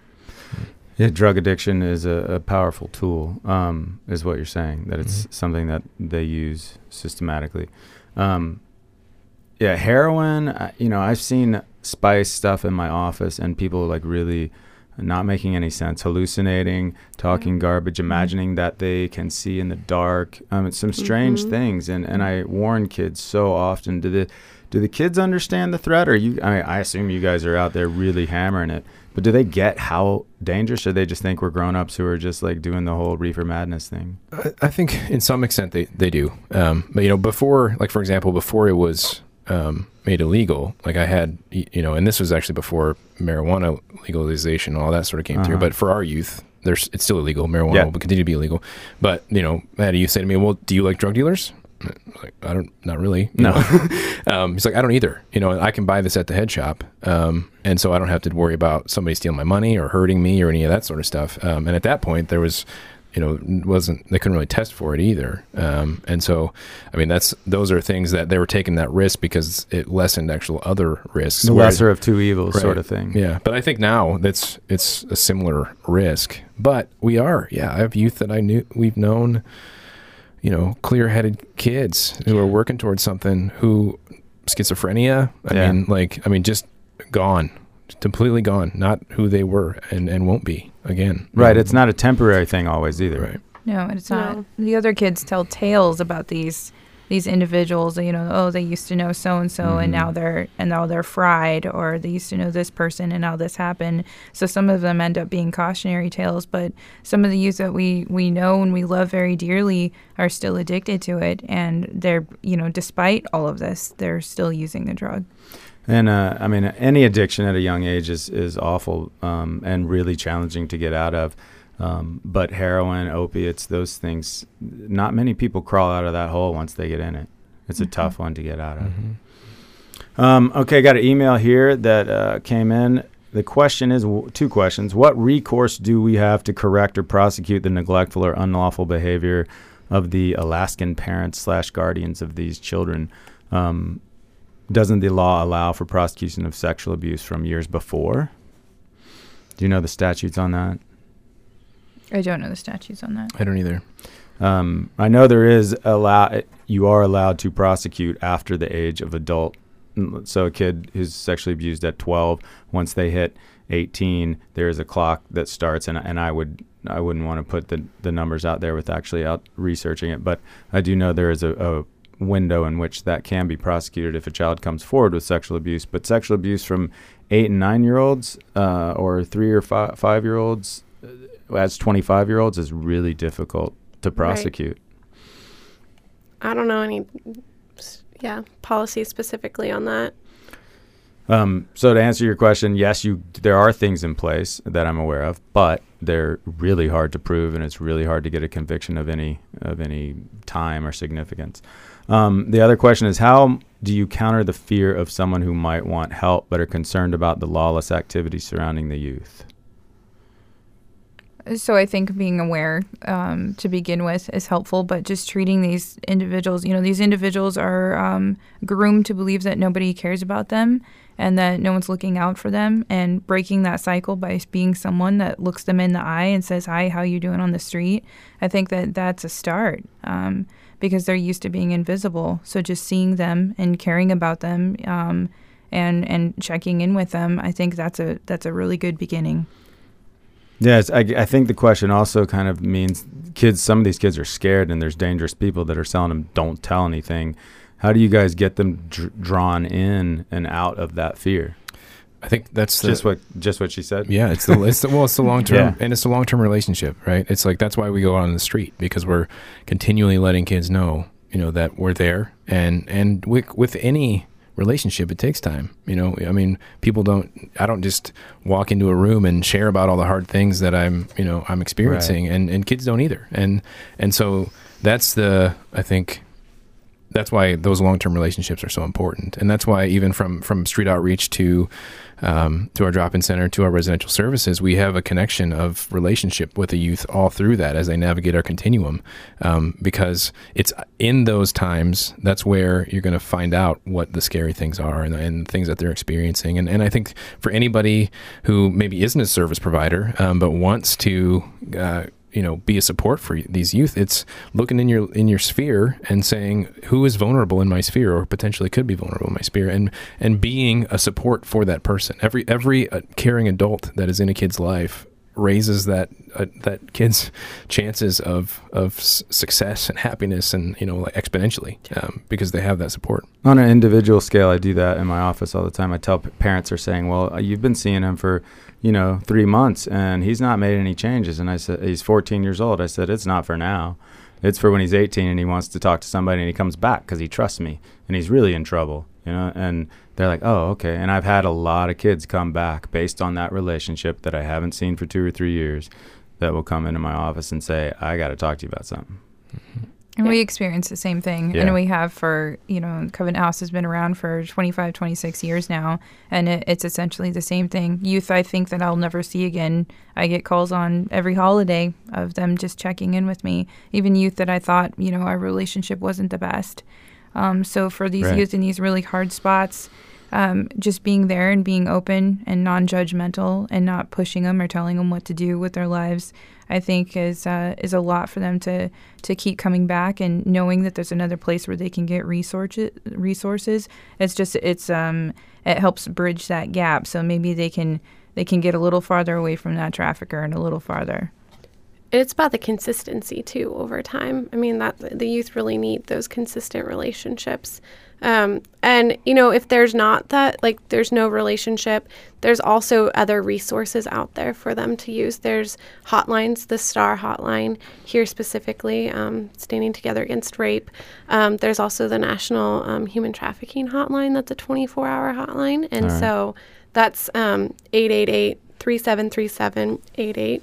Yeah, drug addiction is a, a powerful tool, um, is what you're saying, that it's mm-hmm. something that they use systematically. Um, yeah, heroin, uh, you know, I've seen spice stuff in my office and people like really not making any sense, hallucinating, talking mm-hmm. garbage, imagining mm-hmm. that they can see in the dark. Um, it's some strange mm-hmm. things, and, and I warn kids so often. Do the, do the kids understand the threat? Or you? I, mean, I assume you guys are out there really hammering it. But do they get how dangerous, or they just think we're grown-ups who are just like doing the whole reefer madness thing? I, I think in some extent they, they do. Um, but, you know, before, like, for example, before it was um, made illegal, like I had, you know, and this was actually before marijuana legalization, all that sort of came uh-huh. through. But for our youth, there's it's still illegal. Marijuana yeah. will continue to be illegal. But, you know, I had a youth say to me, well, do you like drug dealers? Like, I don't, not really. No. um, he's like, I don't either. You know, I can buy this at the head shop. Um, and so I don't have to worry about somebody stealing my money or hurting me or any of that sort of stuff. Um, and at that point there was, you know, wasn't, they couldn't really test for it either. Um, and so, I mean, that's, those are things that they were taking that risk because it lessened actual other risks. The where- lesser of two evils Right. sort of thing. Yeah. But I think now that's, it's a similar risk, but we are, yeah, I have youth that I knew, we've known, you know, clear-headed kids who are working towards something, who schizophrenia, I Yeah. mean, like, I mean, just gone, completely gone, not who they were and, and won't be again. Right. Um, It's not a temporary thing always either. Right. No, it's not. No. The other kids tell tales about these these individuals. You know, oh, they used to know so and so, and now they're and now they're fried, or they used to know this person, and now this happened. So some of them end up being cautionary tales, but some of the youth that we we know and we love very dearly are still addicted to it, and they're, you know, despite all of this, they're still using the drug. And uh, I mean, any addiction at a young age is is awful um, and really challenging to get out of. Um, but heroin, opiates, those things, not many people crawl out of that hole once they get in it. It's a tough one to get out of. Mm-hmm. Um, okay, got an email here that uh, came in. The question is w- two questions. What recourse do we have to correct or prosecute the neglectful or unlawful behavior of the Alaskan parents slash guardians of these children? Um, doesn't the law allow for prosecution of sexual abuse from years before? Do you know the statutes on that? I don't know the statutes on that. I don't either. Um, I know there is allow. You are allowed to prosecute after the age of adult. So a kid who's sexually abused at twelve, once they hit eighteen, there is a clock that starts, and and I would I wouldn't want to put the the numbers out there with actually out researching it, but I do know there is a, a window in which that can be prosecuted if a child comes forward with sexual abuse. But sexual abuse from eight and nine year olds uh, or three or five five year olds as twenty-five year olds is really difficult to prosecute. I don't know any, yeah, policy specifically on that. Um, so to answer your question, yes, you there are things in place that I'm aware of, but they're really hard to prove, and it's really hard to get a conviction of any of any time or significance. Um, the other question is, how do you counter the fear of someone who might want help but are concerned about the lawless activities surrounding the youth? So I think being aware um, to begin with is helpful, but just treating these individuals, you know, these individuals are um, groomed to believe that nobody cares about them and that no one's looking out for them, and breaking that cycle by being someone that looks them in the eye and says, hi, how you doing on the street? I think that that's a start um, because they're used to being invisible. So just seeing them and caring about them um, and and checking in with them, I think that's a that's a really good beginning. Yes, I, I think the question also kind of means kids, some of these kids are scared, and there's dangerous people that are telling them, don't tell anything. How do you guys get them dr- drawn in and out of that fear? I think that's the, Just what just what she said? yeah, it's the, it's the well, it's the long term, Yeah. and it's the long term relationship, right? It's like, that's why we go out on the street, because we're continually letting kids know, you know, that we're there, and, and with, with any relationship, it takes time. You know, I mean, people don't, I don't just walk into a room and share about all the hard things that I'm, you know, I'm experiencing, Right. and, and kids don't either. And, and so that's the, I think that's why those long-term relationships are so important. And that's why even from, from street outreach to, um, to our drop-in center, to our residential services, we have a connection of relationship with the youth all through that as they navigate our continuum. Um, because it's in those times, that's where you're going to find out what the scary things are and, and things that they're experiencing. And, and I think for anybody who maybe isn't a service provider, um, but wants to, uh, you know, be a support for these youth, it's looking in your in your sphere and saying, who is vulnerable in my sphere, or potentially could be vulnerable in my sphere, and and being a support for that person. Every every uh, caring adult that is in a kid's life raises that uh, that kid's chances of of s- success and happiness, and, you know, like exponentially, um, because they have that support. On an individual scale, I do that in my office all the time. I tell p- parents are saying, well, uh, you've been seeing him for, you know, three months and he's not made any changes. And I said, he's fourteen years old. I said, it's not for now. It's for when he's eighteen and he wants to talk to somebody and he comes back because he trusts me and he's really in trouble, you know? And they're like, oh, okay. And I've had a lot of kids come back based on that relationship that I haven't seen for two or three years that will come into my office and say, I got to talk to you about something. Mm-hmm. And Yeah. we experience the same thing. Yeah. And we have for, you know, Covenant House has been around for twenty-five, twenty-six years now. And it, it's essentially the same thing. Youth I think that I'll never see again. I get calls on every holiday of them just checking in with me. Even youth that I thought, you know, our relationship wasn't the best. Um, so for these Right. youth in these really hard spots, um, just being there and being open and non-judgmental and not pushing them or telling them what to do with their lives, I think is uh, is a lot for them to to keep coming back and knowing that there's another place where they can get resources. Resources. It's just it's um it helps bridge that gap. So maybe they can they can get a little farther away from that trafficker and a little farther. It's about the consistency too over time. I mean, that the youth really need those consistent relationships. Um, and, you know, if there's not that, like there's no relationship, there's also other resources out there for them to use. There's hotlines, the STAR hotline here specifically, um, Standing Together Against Rape. Um, there's also the National um, Human Trafficking Hotline. That's a twenty-four hour hotline. And All right. so that's um, eight eight eight, three seven three seven, eight eight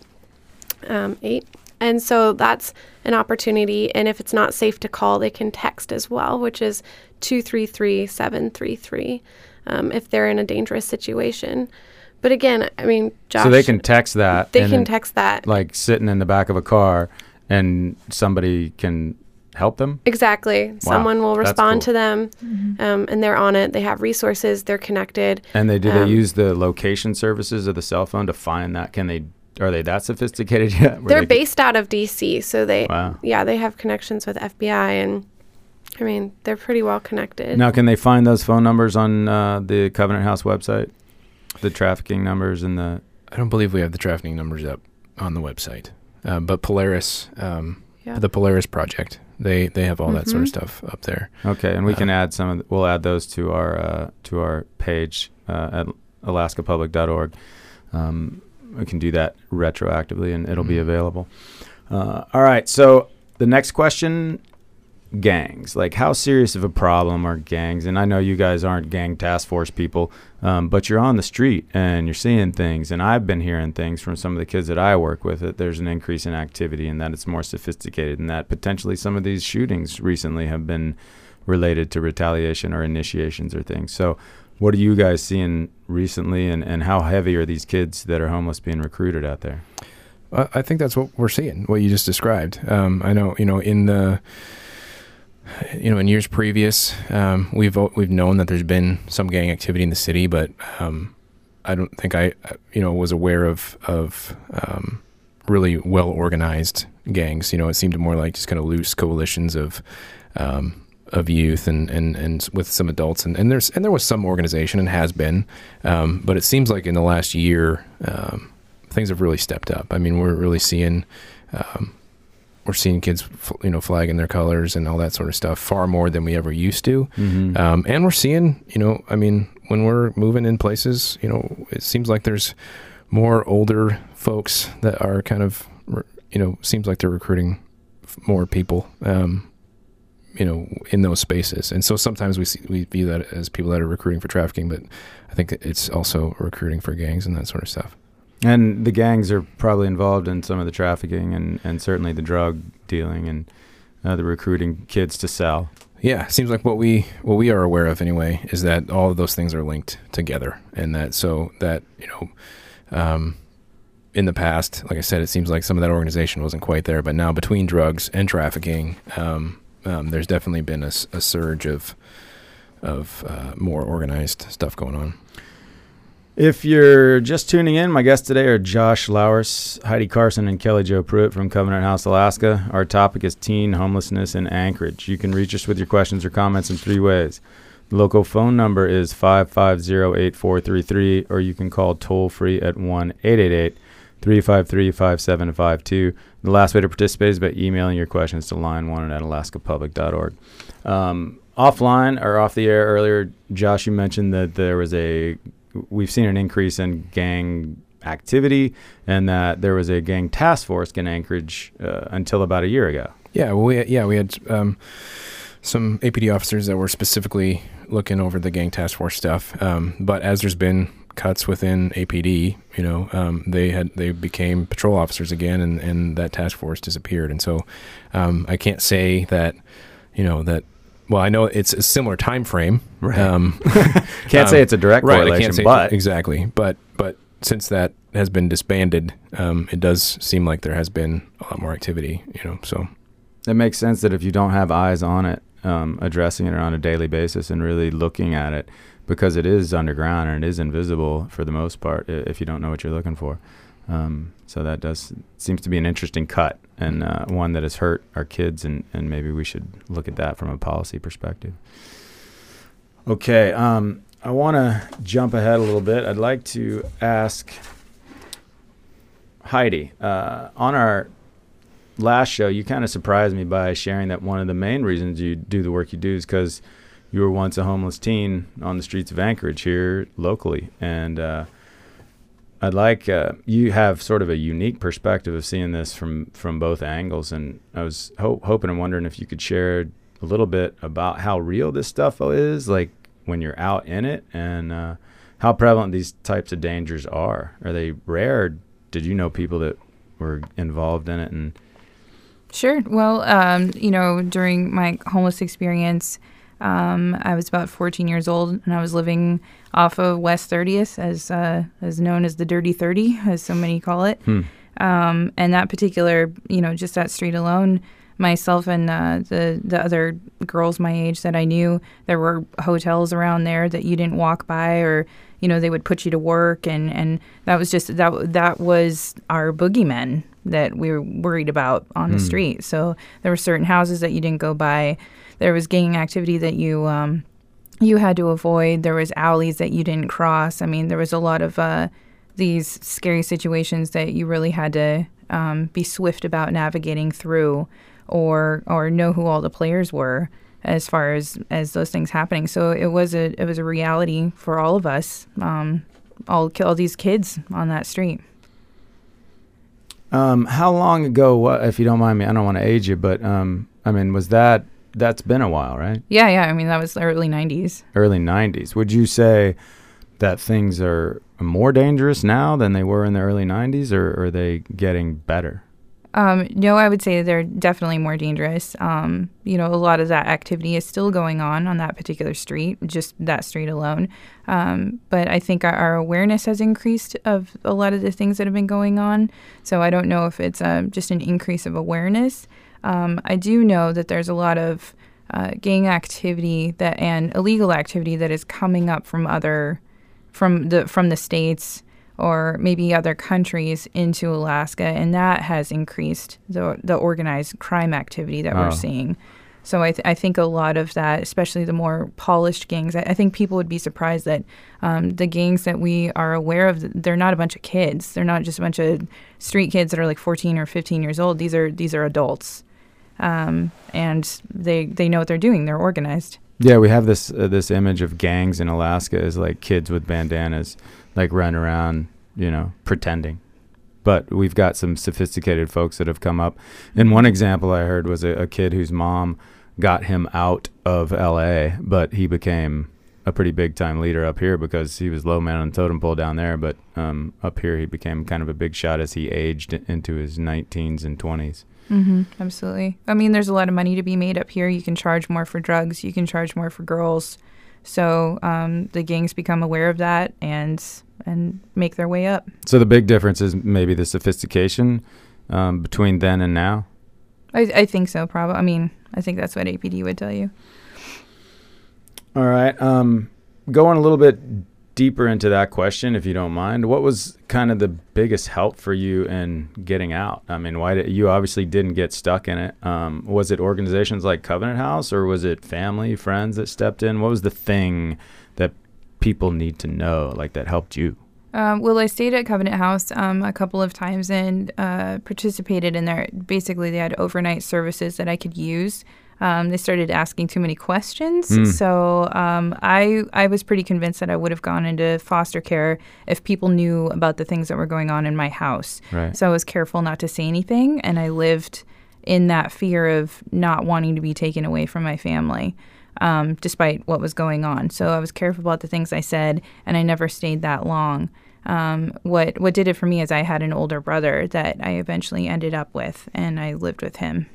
eight. And so that's an opportunity. And if it's not safe to call, they can text as well, which is two three three, seven three three um, if they're in a dangerous situation. But again, I mean, Josh. So they can text that. They and can then, text that. like sitting in the back of a car, and somebody can help them. Exactly. Someone will that's respond cool. to them, um, and they're on it. They have resources. They're connected. And they do Um, they use the location services of the cell phone to find that? Can they? Are they that sophisticated yet? where They're they can- based out of D C, so they, Wow. yeah, they have connections with F B I, and I mean, they're pretty well connected. Now, can they find those phone numbers on uh, the Covenant House website? The trafficking numbers and the. I don't believe we have the trafficking numbers up on the website, uh, but Polaris, um, Yeah. the Polaris Project, they they have all that sort of Mhm. stuff up there. Okay, and we Uh, can add some. Of the, we'll add those to our uh, to our page uh, at alaska public dot org. Um, we can do that retroactively, and it'll be Mhm. available. Uh, all right. So the next question: gangs. Like, how serious of a problem are gangs? And I know you guys aren't gang task force people, um, but you're on the street and you're seeing things. And I've been hearing things from some of the kids that I work with that there's an increase in activity and that it's more sophisticated, and that potentially some of these shootings recently have been related to retaliation or initiations or things. So what are you guys seeing recently, and, and how heavy are these kids that are homeless being recruited out there? I I think that's what we're seeing, what you just described. Um, I know, you know, in the, you know, in years previous, um, we've we've known that there's been some gang activity in the city, but um, I don't think I, you know, was aware of of um, really well organized gangs. You know, it seemed more like just kind of loose coalitions of um, of youth and, and, and with some adults, and, and there's and there was some organization and has been, um, but it seems like in the last year. Um, Things have really stepped up. I mean, we're really seeing, um, we're seeing kids, you know, flagging their colors and all that sort of stuff far more than we ever used to. Mm-hmm. Um, and we're seeing, you know, I mean, when we're moving in places, you know, it seems like there's more older folks that are kind of, you know, seems like they're recruiting more people, um, you know, in those spaces. And so sometimes we see, we view that as people that are recruiting for trafficking, but I think it's also recruiting for gangs and that sort of stuff. And the gangs are probably involved in some of the trafficking and, and certainly the drug dealing and uh, the recruiting kids to sell. Yeah, it seems like what we what we are aware of anyway is that all of those things are linked together, and that so that you know, um, in the past, like I said, it seems like some of that organization wasn't quite there, but now between drugs and trafficking, um, um, there's definitely been a, a surge of of uh, more organized stuff going on. If you're just tuning in, my guests today are Josh Lauers, Heidi Carson, and Kelly Jo Pruitt from Covenant House, Alaska. Our topic is teen homelessness in Anchorage. You can reach us with your questions or comments in three ways. The local phone number is five five zero, eight four three three, or you can call toll-free at one eight eight eight, three five three, five seven five two. The last way to participate is by emailing your questions to line one at alaska public dot org. Um, offline, or off the air earlier, Josh, you mentioned that there was a we've seen an increase in gang activity and that there was a gang task force in Anchorage uh, until about a year ago. Yeah, well, we, yeah, we had um, some A P D officers that were specifically looking over the gang task force stuff. Um, but as there's been cuts within A P D, you know, um, they had they became patrol officers again, and, and that task force disappeared. And so um, I can't say that, you know, that. Well, I know it's a similar time frame. Right. Um, can't um, say it's a direct right, correlation, I can't say but exactly. But but since that has been disbanded, um, it does seem like there has been a lot more activity. You know, so it makes sense that if you don't have eyes on it, um, addressing it on a daily basis and really looking at it, because it is underground and it is invisible for the most part, if you don't know what you're looking for. Um, so that does seems to be an interesting cut, and uh, one that has hurt our kids, and, and maybe we should look at that from a policy perspective. Okay, um, I want to jump ahead a little bit. I'd like to ask Heidi, uh, on our last show, you kind of surprised me by sharing that one of the main reasons you do the work you do is because you were once a homeless teen on the streets of Anchorage here locally, and uh, I'd like uh, you have sort of a unique perspective of seeing this from, from both angles, and I was ho- hoping and wondering if you could share a little bit about how real this stuff is, like when you're out in it, and uh, how prevalent these types of dangers are. Are they rare? Or did you know people that were involved in it? And Sure. Well, um, you know, during my homeless experience, Um, I was about fourteen years old, and I was living off of West thirtieth, as uh, as known as the Dirty thirty, as so many call it. Hmm. Um, and that particular, you know, just that street alone, myself and uh, the the other girls my age that I knew, there were hotels around there that you didn't walk by, or you know, they would put you to work, and, and that was just that that was our boogeymen that we were worried about on the Hmm. street. So there were certain houses that you didn't go by. There was gang activity that you um, you had to avoid. There was alleys that you didn't cross. I mean, there was a lot of uh, these scary situations that you really had to um, be swift about navigating through, or or know who all the players were as far as, as those things happening. So it was a it was a reality for all of us, um, all all these kids on that street. Um, how long ago, what, if you don't mind me, I don't want to age you, but um, I mean, was that, that's been a while, right? Yeah, yeah. I mean, that was the early nineties. Early nineties. Would you say that things are more dangerous now than they were in the early nineties, or, or are they getting better? Um, no, I would say they're definitely more dangerous. Um, you know, a lot of that activity is still going on on that particular street, just that street alone. Um, but I think our, our awareness has increased of a lot of the things that have been going on. So I don't know if it's um, just an increase of awareness. Um, I do know that there's a lot of uh, gang activity that and illegal activity that is coming up from other, from the from the states, or maybe other countries into Alaska, and that has increased the the organized crime activity that Oh. we're seeing. So I, th- I think a lot of that, especially the more polished gangs, I, I think people would be surprised that um, the gangs that we are aware of, they're not a bunch of kids. They're not just a bunch of street kids that are like fourteen or fifteen years old. These are these are adults, um, and they they know what they're doing. They're organized. Yeah, we have this uh, this image of gangs in Alaska as like kids with bandanas, like running around, you know, pretending. But we've got some sophisticated folks that have come up. And one example I heard was a, a kid whose mom got him out of L A, but he became a pretty big time leader up here because he was low man on the totem pole down there. But um, up here, he became kind of a big shot as he aged into his nineteens and twenties. Mm-hmm, absolutely. I mean, there's a lot of money to be made up here. You can charge more for drugs. You can charge more for girls. So um, the gangs become aware of that and and make their way up. So the big difference is maybe the sophistication um, between then and now? I, I think so, probably. I mean, I think that's what A P D would tell you. All right. Um, going a little bit deeper into that question, if you don't mind, what was kind of the biggest help for you in getting out? I mean, why did you obviously didn't get stuck in it? Um, was it organizations like Covenant House, or was it family, friends that stepped in? What was the thing that people need to know, like that helped you? Um, well, I stayed at Covenant House um, a couple of times and uh, participated in their, basically they had overnight services that I could use. Um, they started asking too many questions. Mm. So um, I I was pretty convinced that I would have gone into foster care if people knew about the things that were going on in my house. Right. So I was careful not to say anything, and I lived in that fear of not wanting to be taken away from my family. um, despite what was going on. So I was careful about the things I said, and I never stayed that long. Um, what what did it for me is I had an older brother that I eventually ended up with, and I lived with him.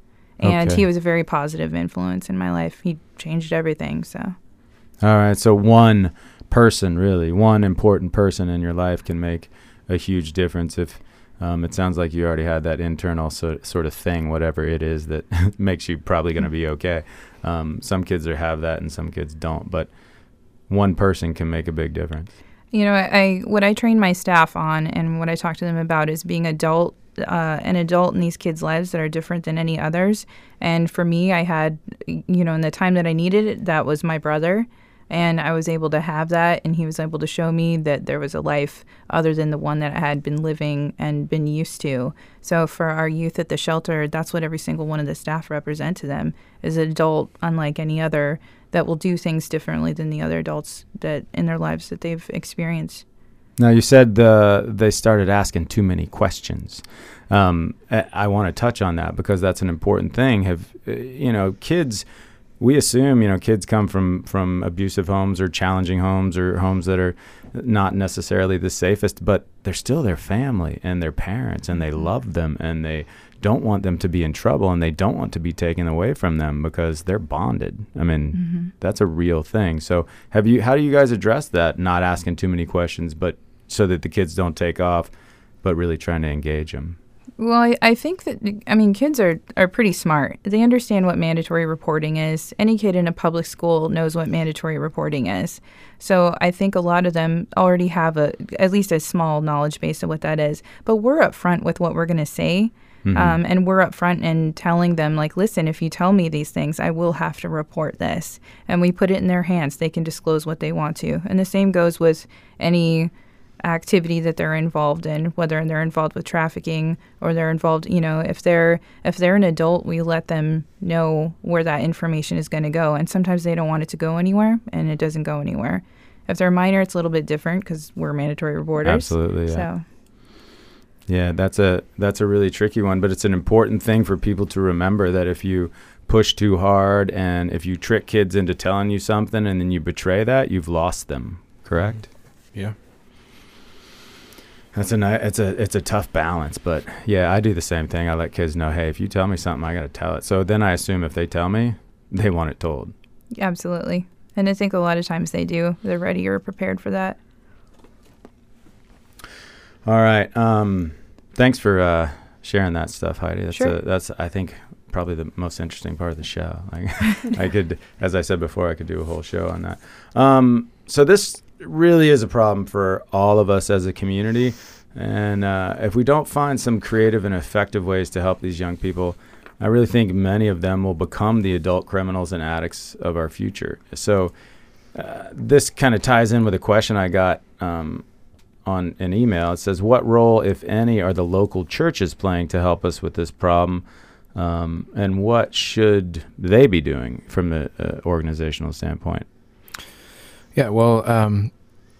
And Okay. he was a very positive influence in my life. He changed everything. So, All right. So one person, really, one important person in your life can make a huge difference. If um, it sounds like you already had that internal so, sort of thing, whatever it is that makes you probably going to be okay. Um, some kids are have that and some kids don't. But one person can make a big difference. you know, I, I what I train my staff on and what I talk to them about is being adult, uh, an adult in these kids' lives that are different than any others. And for me, I had, you know, in the time that I needed it, that was my brother. And I was able to have that, and he was able to show me that there was a life other than the one that I had been living and been used to. So for our youth at the shelter, that's what every single one of the staff represent to them, is an adult unlike any other that will do things differently than the other adults that in their lives that they've experienced. Now, you said the, they started asking too many questions. Um, I, I want to touch on that because that's an important thing. Have, uh, you know, kids... We assume, you know, kids come from, from abusive homes or challenging homes or homes that are not necessarily the safest, but they're still their family and their parents, and they love them, and they don't want them to be in trouble, and they don't want to be taken away from them because they're bonded. I mean, mm-hmm. that's a real thing. So have you? How do you guys address that, not asking too many questions, but so that the kids don't take off, but really trying to engage them? Well, I, I think that, I mean, kids are, are pretty smart. They understand what mandatory reporting is. Any kid in a public school knows what mandatory reporting is. So I think a lot of them already have a at least a small knowledge base of what that is. But we're upfront with what we're going to say. Mm-hmm. Um, and we're upfront and telling them, like, listen, if you tell me these things, I will have to report this. And we put it in their hands. They can disclose what they want to. And the same goes with any activity that they're involved in, whether they're involved with trafficking or they're involved, you know, if they're if they're an adult, we let them know where that information is going to go. And sometimes they don't want it to go anywhere, and it doesn't go anywhere. If they're minor, it's a little bit different because we're mandatory reporters. Absolutely, yeah. So. Yeah, that's a that's a really tricky one, but it's an important thing for people to remember that if you push too hard and if you trick kids into telling you something and then you betray that, you've lost them, correct? Yeah. That's a ni- it's a it's a tough balance, but yeah, I do the same thing. I let kids know, hey, if you tell me something, I got to tell it. So then I assume if they tell me, they want it told. Absolutely, and I think a lot of times they do. They're ready or prepared for that. All right, um, thanks for uh, sharing that stuff, Heidi. That's Sure. a, that's I think probably the most interesting part of the show. Like, I could, as I said before, I could do a whole show on that. Um, so this really is a problem for all of us as a community. And uh, if we don't find some creative and effective ways to help these young people, I really think many of them will become the adult criminals and addicts of our future. So uh, this kind of ties in with a question I got um, on an email. It says, what role, if any, are the local churches playing to help us with this problem? Um, and what should they be doing from the uh, organizational standpoint? Yeah, well, um,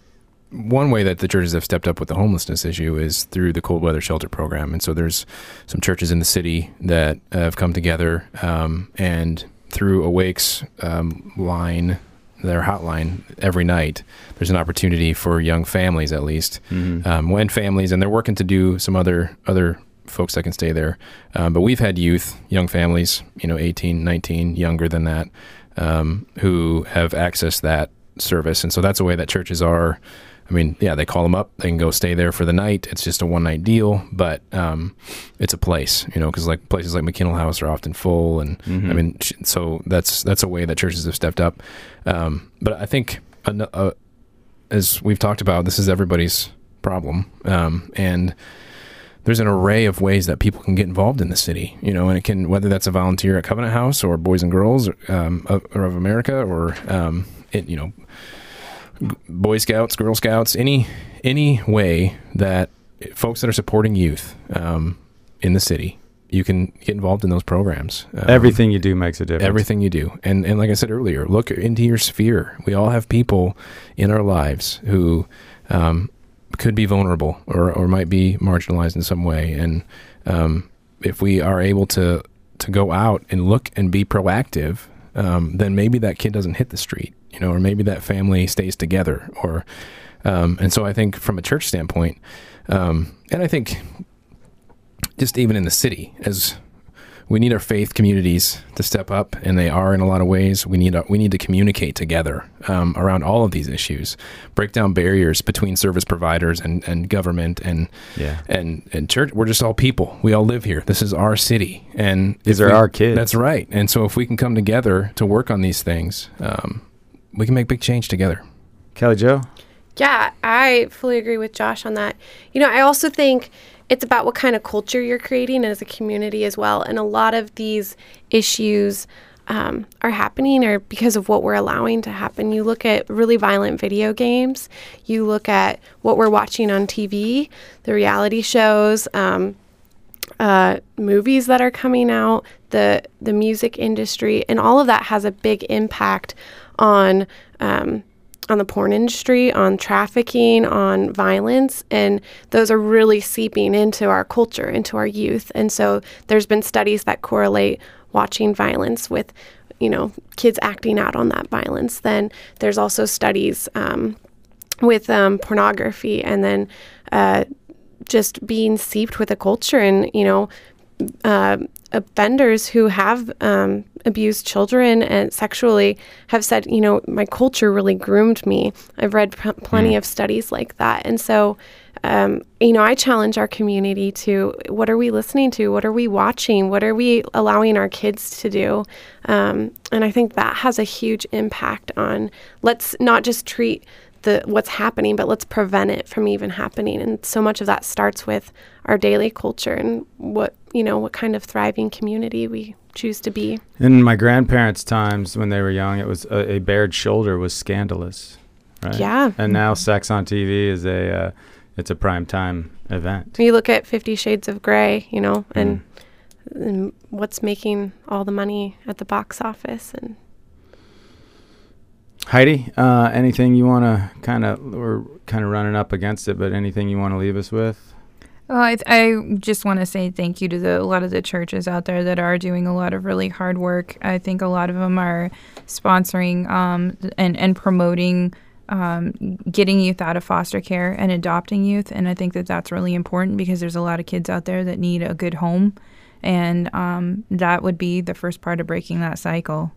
one way that the churches have stepped up with the homelessness issue is through the cold weather shelter program. And so there's some churches in the city that have come together um, and through Awake's um, line, their hotline, every night, there's an opportunity for young families, at least, mm-hmm. um, when families, and they're working to do some other other folks that can stay there. Um, but we've had youth, young families, you know, eighteen, nineteen, younger than that, um, who have accessed that service. And so that's a way that churches are, I mean, yeah, they call them up, they can go stay there for the night. It's just a one night deal, but um, it's a place, you know, because like places like McKinnell House are often full. And mm-hmm. I mean, so that's, that's a way that churches have stepped up. Um, but I think uh, as we've talked about, this is everybody's problem. Um, and there's an array of ways that people can get involved in the city, you know, and it can, whether that's a volunteer at Covenant House or Boys and Girls um, of, or of America or, um, it, you know, Boy Scouts, Girl Scouts, any any way that folks that are supporting youth um, in the city, you can get involved in those programs. Um, everything you do makes a difference. Everything you do. And and like I said earlier, look into your sphere. We all have people in our lives who um, could be vulnerable or, or might be marginalized in some way. And um, if we are able to, to go out and look and be proactive, um, then maybe that kid doesn't hit the street, you know, or maybe that family stays together. Or, um, and so I think from a church standpoint, um, and I think just even in the city, as we need our faith communities to step up, and they are in a lot of ways. We need a, we need to communicate together um, around all of these issues, break down barriers between service providers and, and government and Yeah. and and church. We're just all people. We all live here. This is our city, and These if are we- our kids. That's right. And so if we can come together to work on these things, um, we can make big change together. Kelly Jo? Yeah, I fully agree with Josh on that. You know, I also think it's about what kind of culture you're creating as a community as well. And a lot of these issues um, are happening or because of what we're allowing to happen. You look at really violent video games. You look at what we're watching on T V, the reality shows, um, uh, movies that are coming out, the the music industry, and all of that has a big impact on um, on the porn industry, on trafficking, on violence, and those are really seeping into our culture, into our youth. And so there's been studies that correlate watching violence with, you know, kids acting out on that violence. Then there's also studies um, with um, pornography, and then uh, just being seeped with a culture, and, you know, uh, offenders who have um, abused children and sexually have said, you know, my culture really groomed me. I've read p- plenty Mm. of studies like that. And so, um, you know, I challenge our community to, what are we listening to? What are we watching? What are we allowing our kids to do? Um, and I think that has a huge impact on, let's not just treat the what's happening, but let's prevent it from even happening. And so much of that starts with our daily culture and what, you know, what kind of thriving community we choose to be. In my grandparents' times when they were young, it was a, a bared shoulder was scandalous, right? Yeah. And now sex on T V is a uh, it's a prime time event. You look at Fifty Shades of Grey, you know, and, and what's making all the money at the box office. And Heidi, uh, anything you want to kind of, we're kind of running up against it, but anything you want to leave us with? Well, I, th- I just want to say thank you to the, a lot of the churches out there that are doing a lot of really hard work. I think a lot of them are sponsoring um, and, and promoting um, getting youth out of foster care and adopting youth. And I think that that's really important because there's a lot of kids out there that need a good home. And um, that would be the first part of breaking that cycle.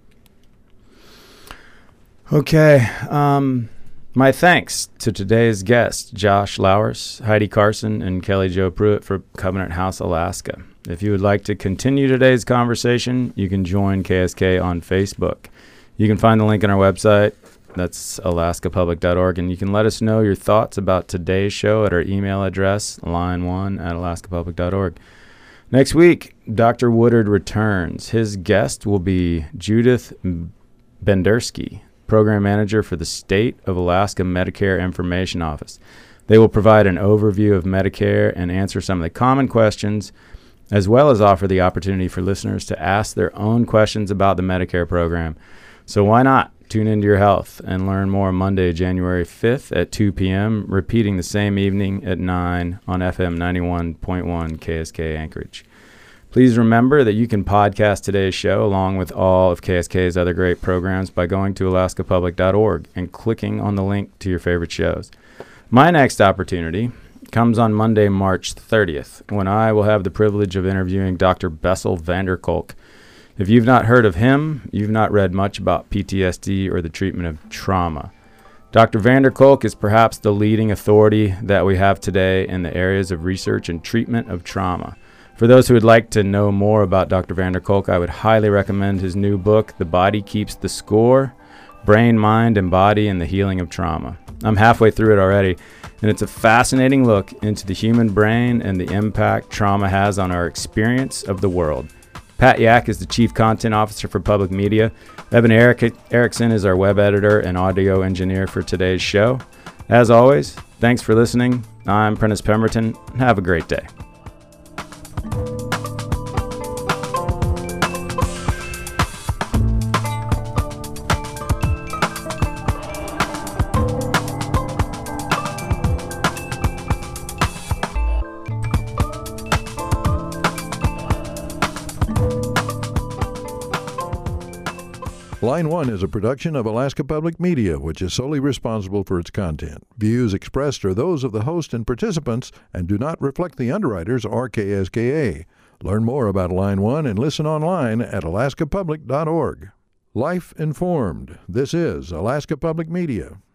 Okay. Um, my thanks to today's guests, Josh Lowers, Heidi Carson, and Kelly Jo Pruitt for Covenant House, Alaska. If you would like to continue today's conversation, you can join K S K on Facebook. You can find the link on our website. That's alaska public dot org. And you can let us know your thoughts about today's show at our email address, line one at alaska public dot org. Next week, Doctor Woodard returns. His guest will be Judith Bendersky, Program Manager for the State of Alaska Medicare Information Office. They will provide an overview of Medicare and answer some of the common questions, as well as offer the opportunity for listeners to ask their own questions about the Medicare program. So why not tune into your health and learn more Monday, January fifth at two p.m., repeating the same evening at nine on F M ninety-one point one K S K Anchorage. Please remember that you can podcast today's show along with all of K S K's other great programs by going to alaska public dot org and clicking on the link to your favorite shows. My next opportunity comes on Monday, March thirtieth, when I will have the privilege of interviewing Doctor Bessel van der Kolk. If you've not heard of him, you've not read much about P T S D or the treatment of trauma. Doctor van der Kolk is perhaps the leading authority that we have today in the areas of research and treatment of trauma. For those who would like to know more about Doctor van der Kolk, I would highly recommend his new book, The Body Keeps the Score, Brain, Mind, and Body in the Healing of Trauma. I'm halfway through it already, and it's a fascinating look into the human brain and the impact trauma has on our experience of the world. Pat Yak is the Chief Content Officer for Public Media. Evan Eric- Erickson is our web editor and audio engineer for today's show. As always, thanks for listening. I'm Prentice Pemberton. Have a great day. Line One is a production of Alaska Public Media, which is solely responsible for its content. Views expressed are those of the host and participants and do not reflect the underwriters or K S K A. Learn more about Line One and listen online at alaska public dot org. Life Informed. This is Alaska Public Media.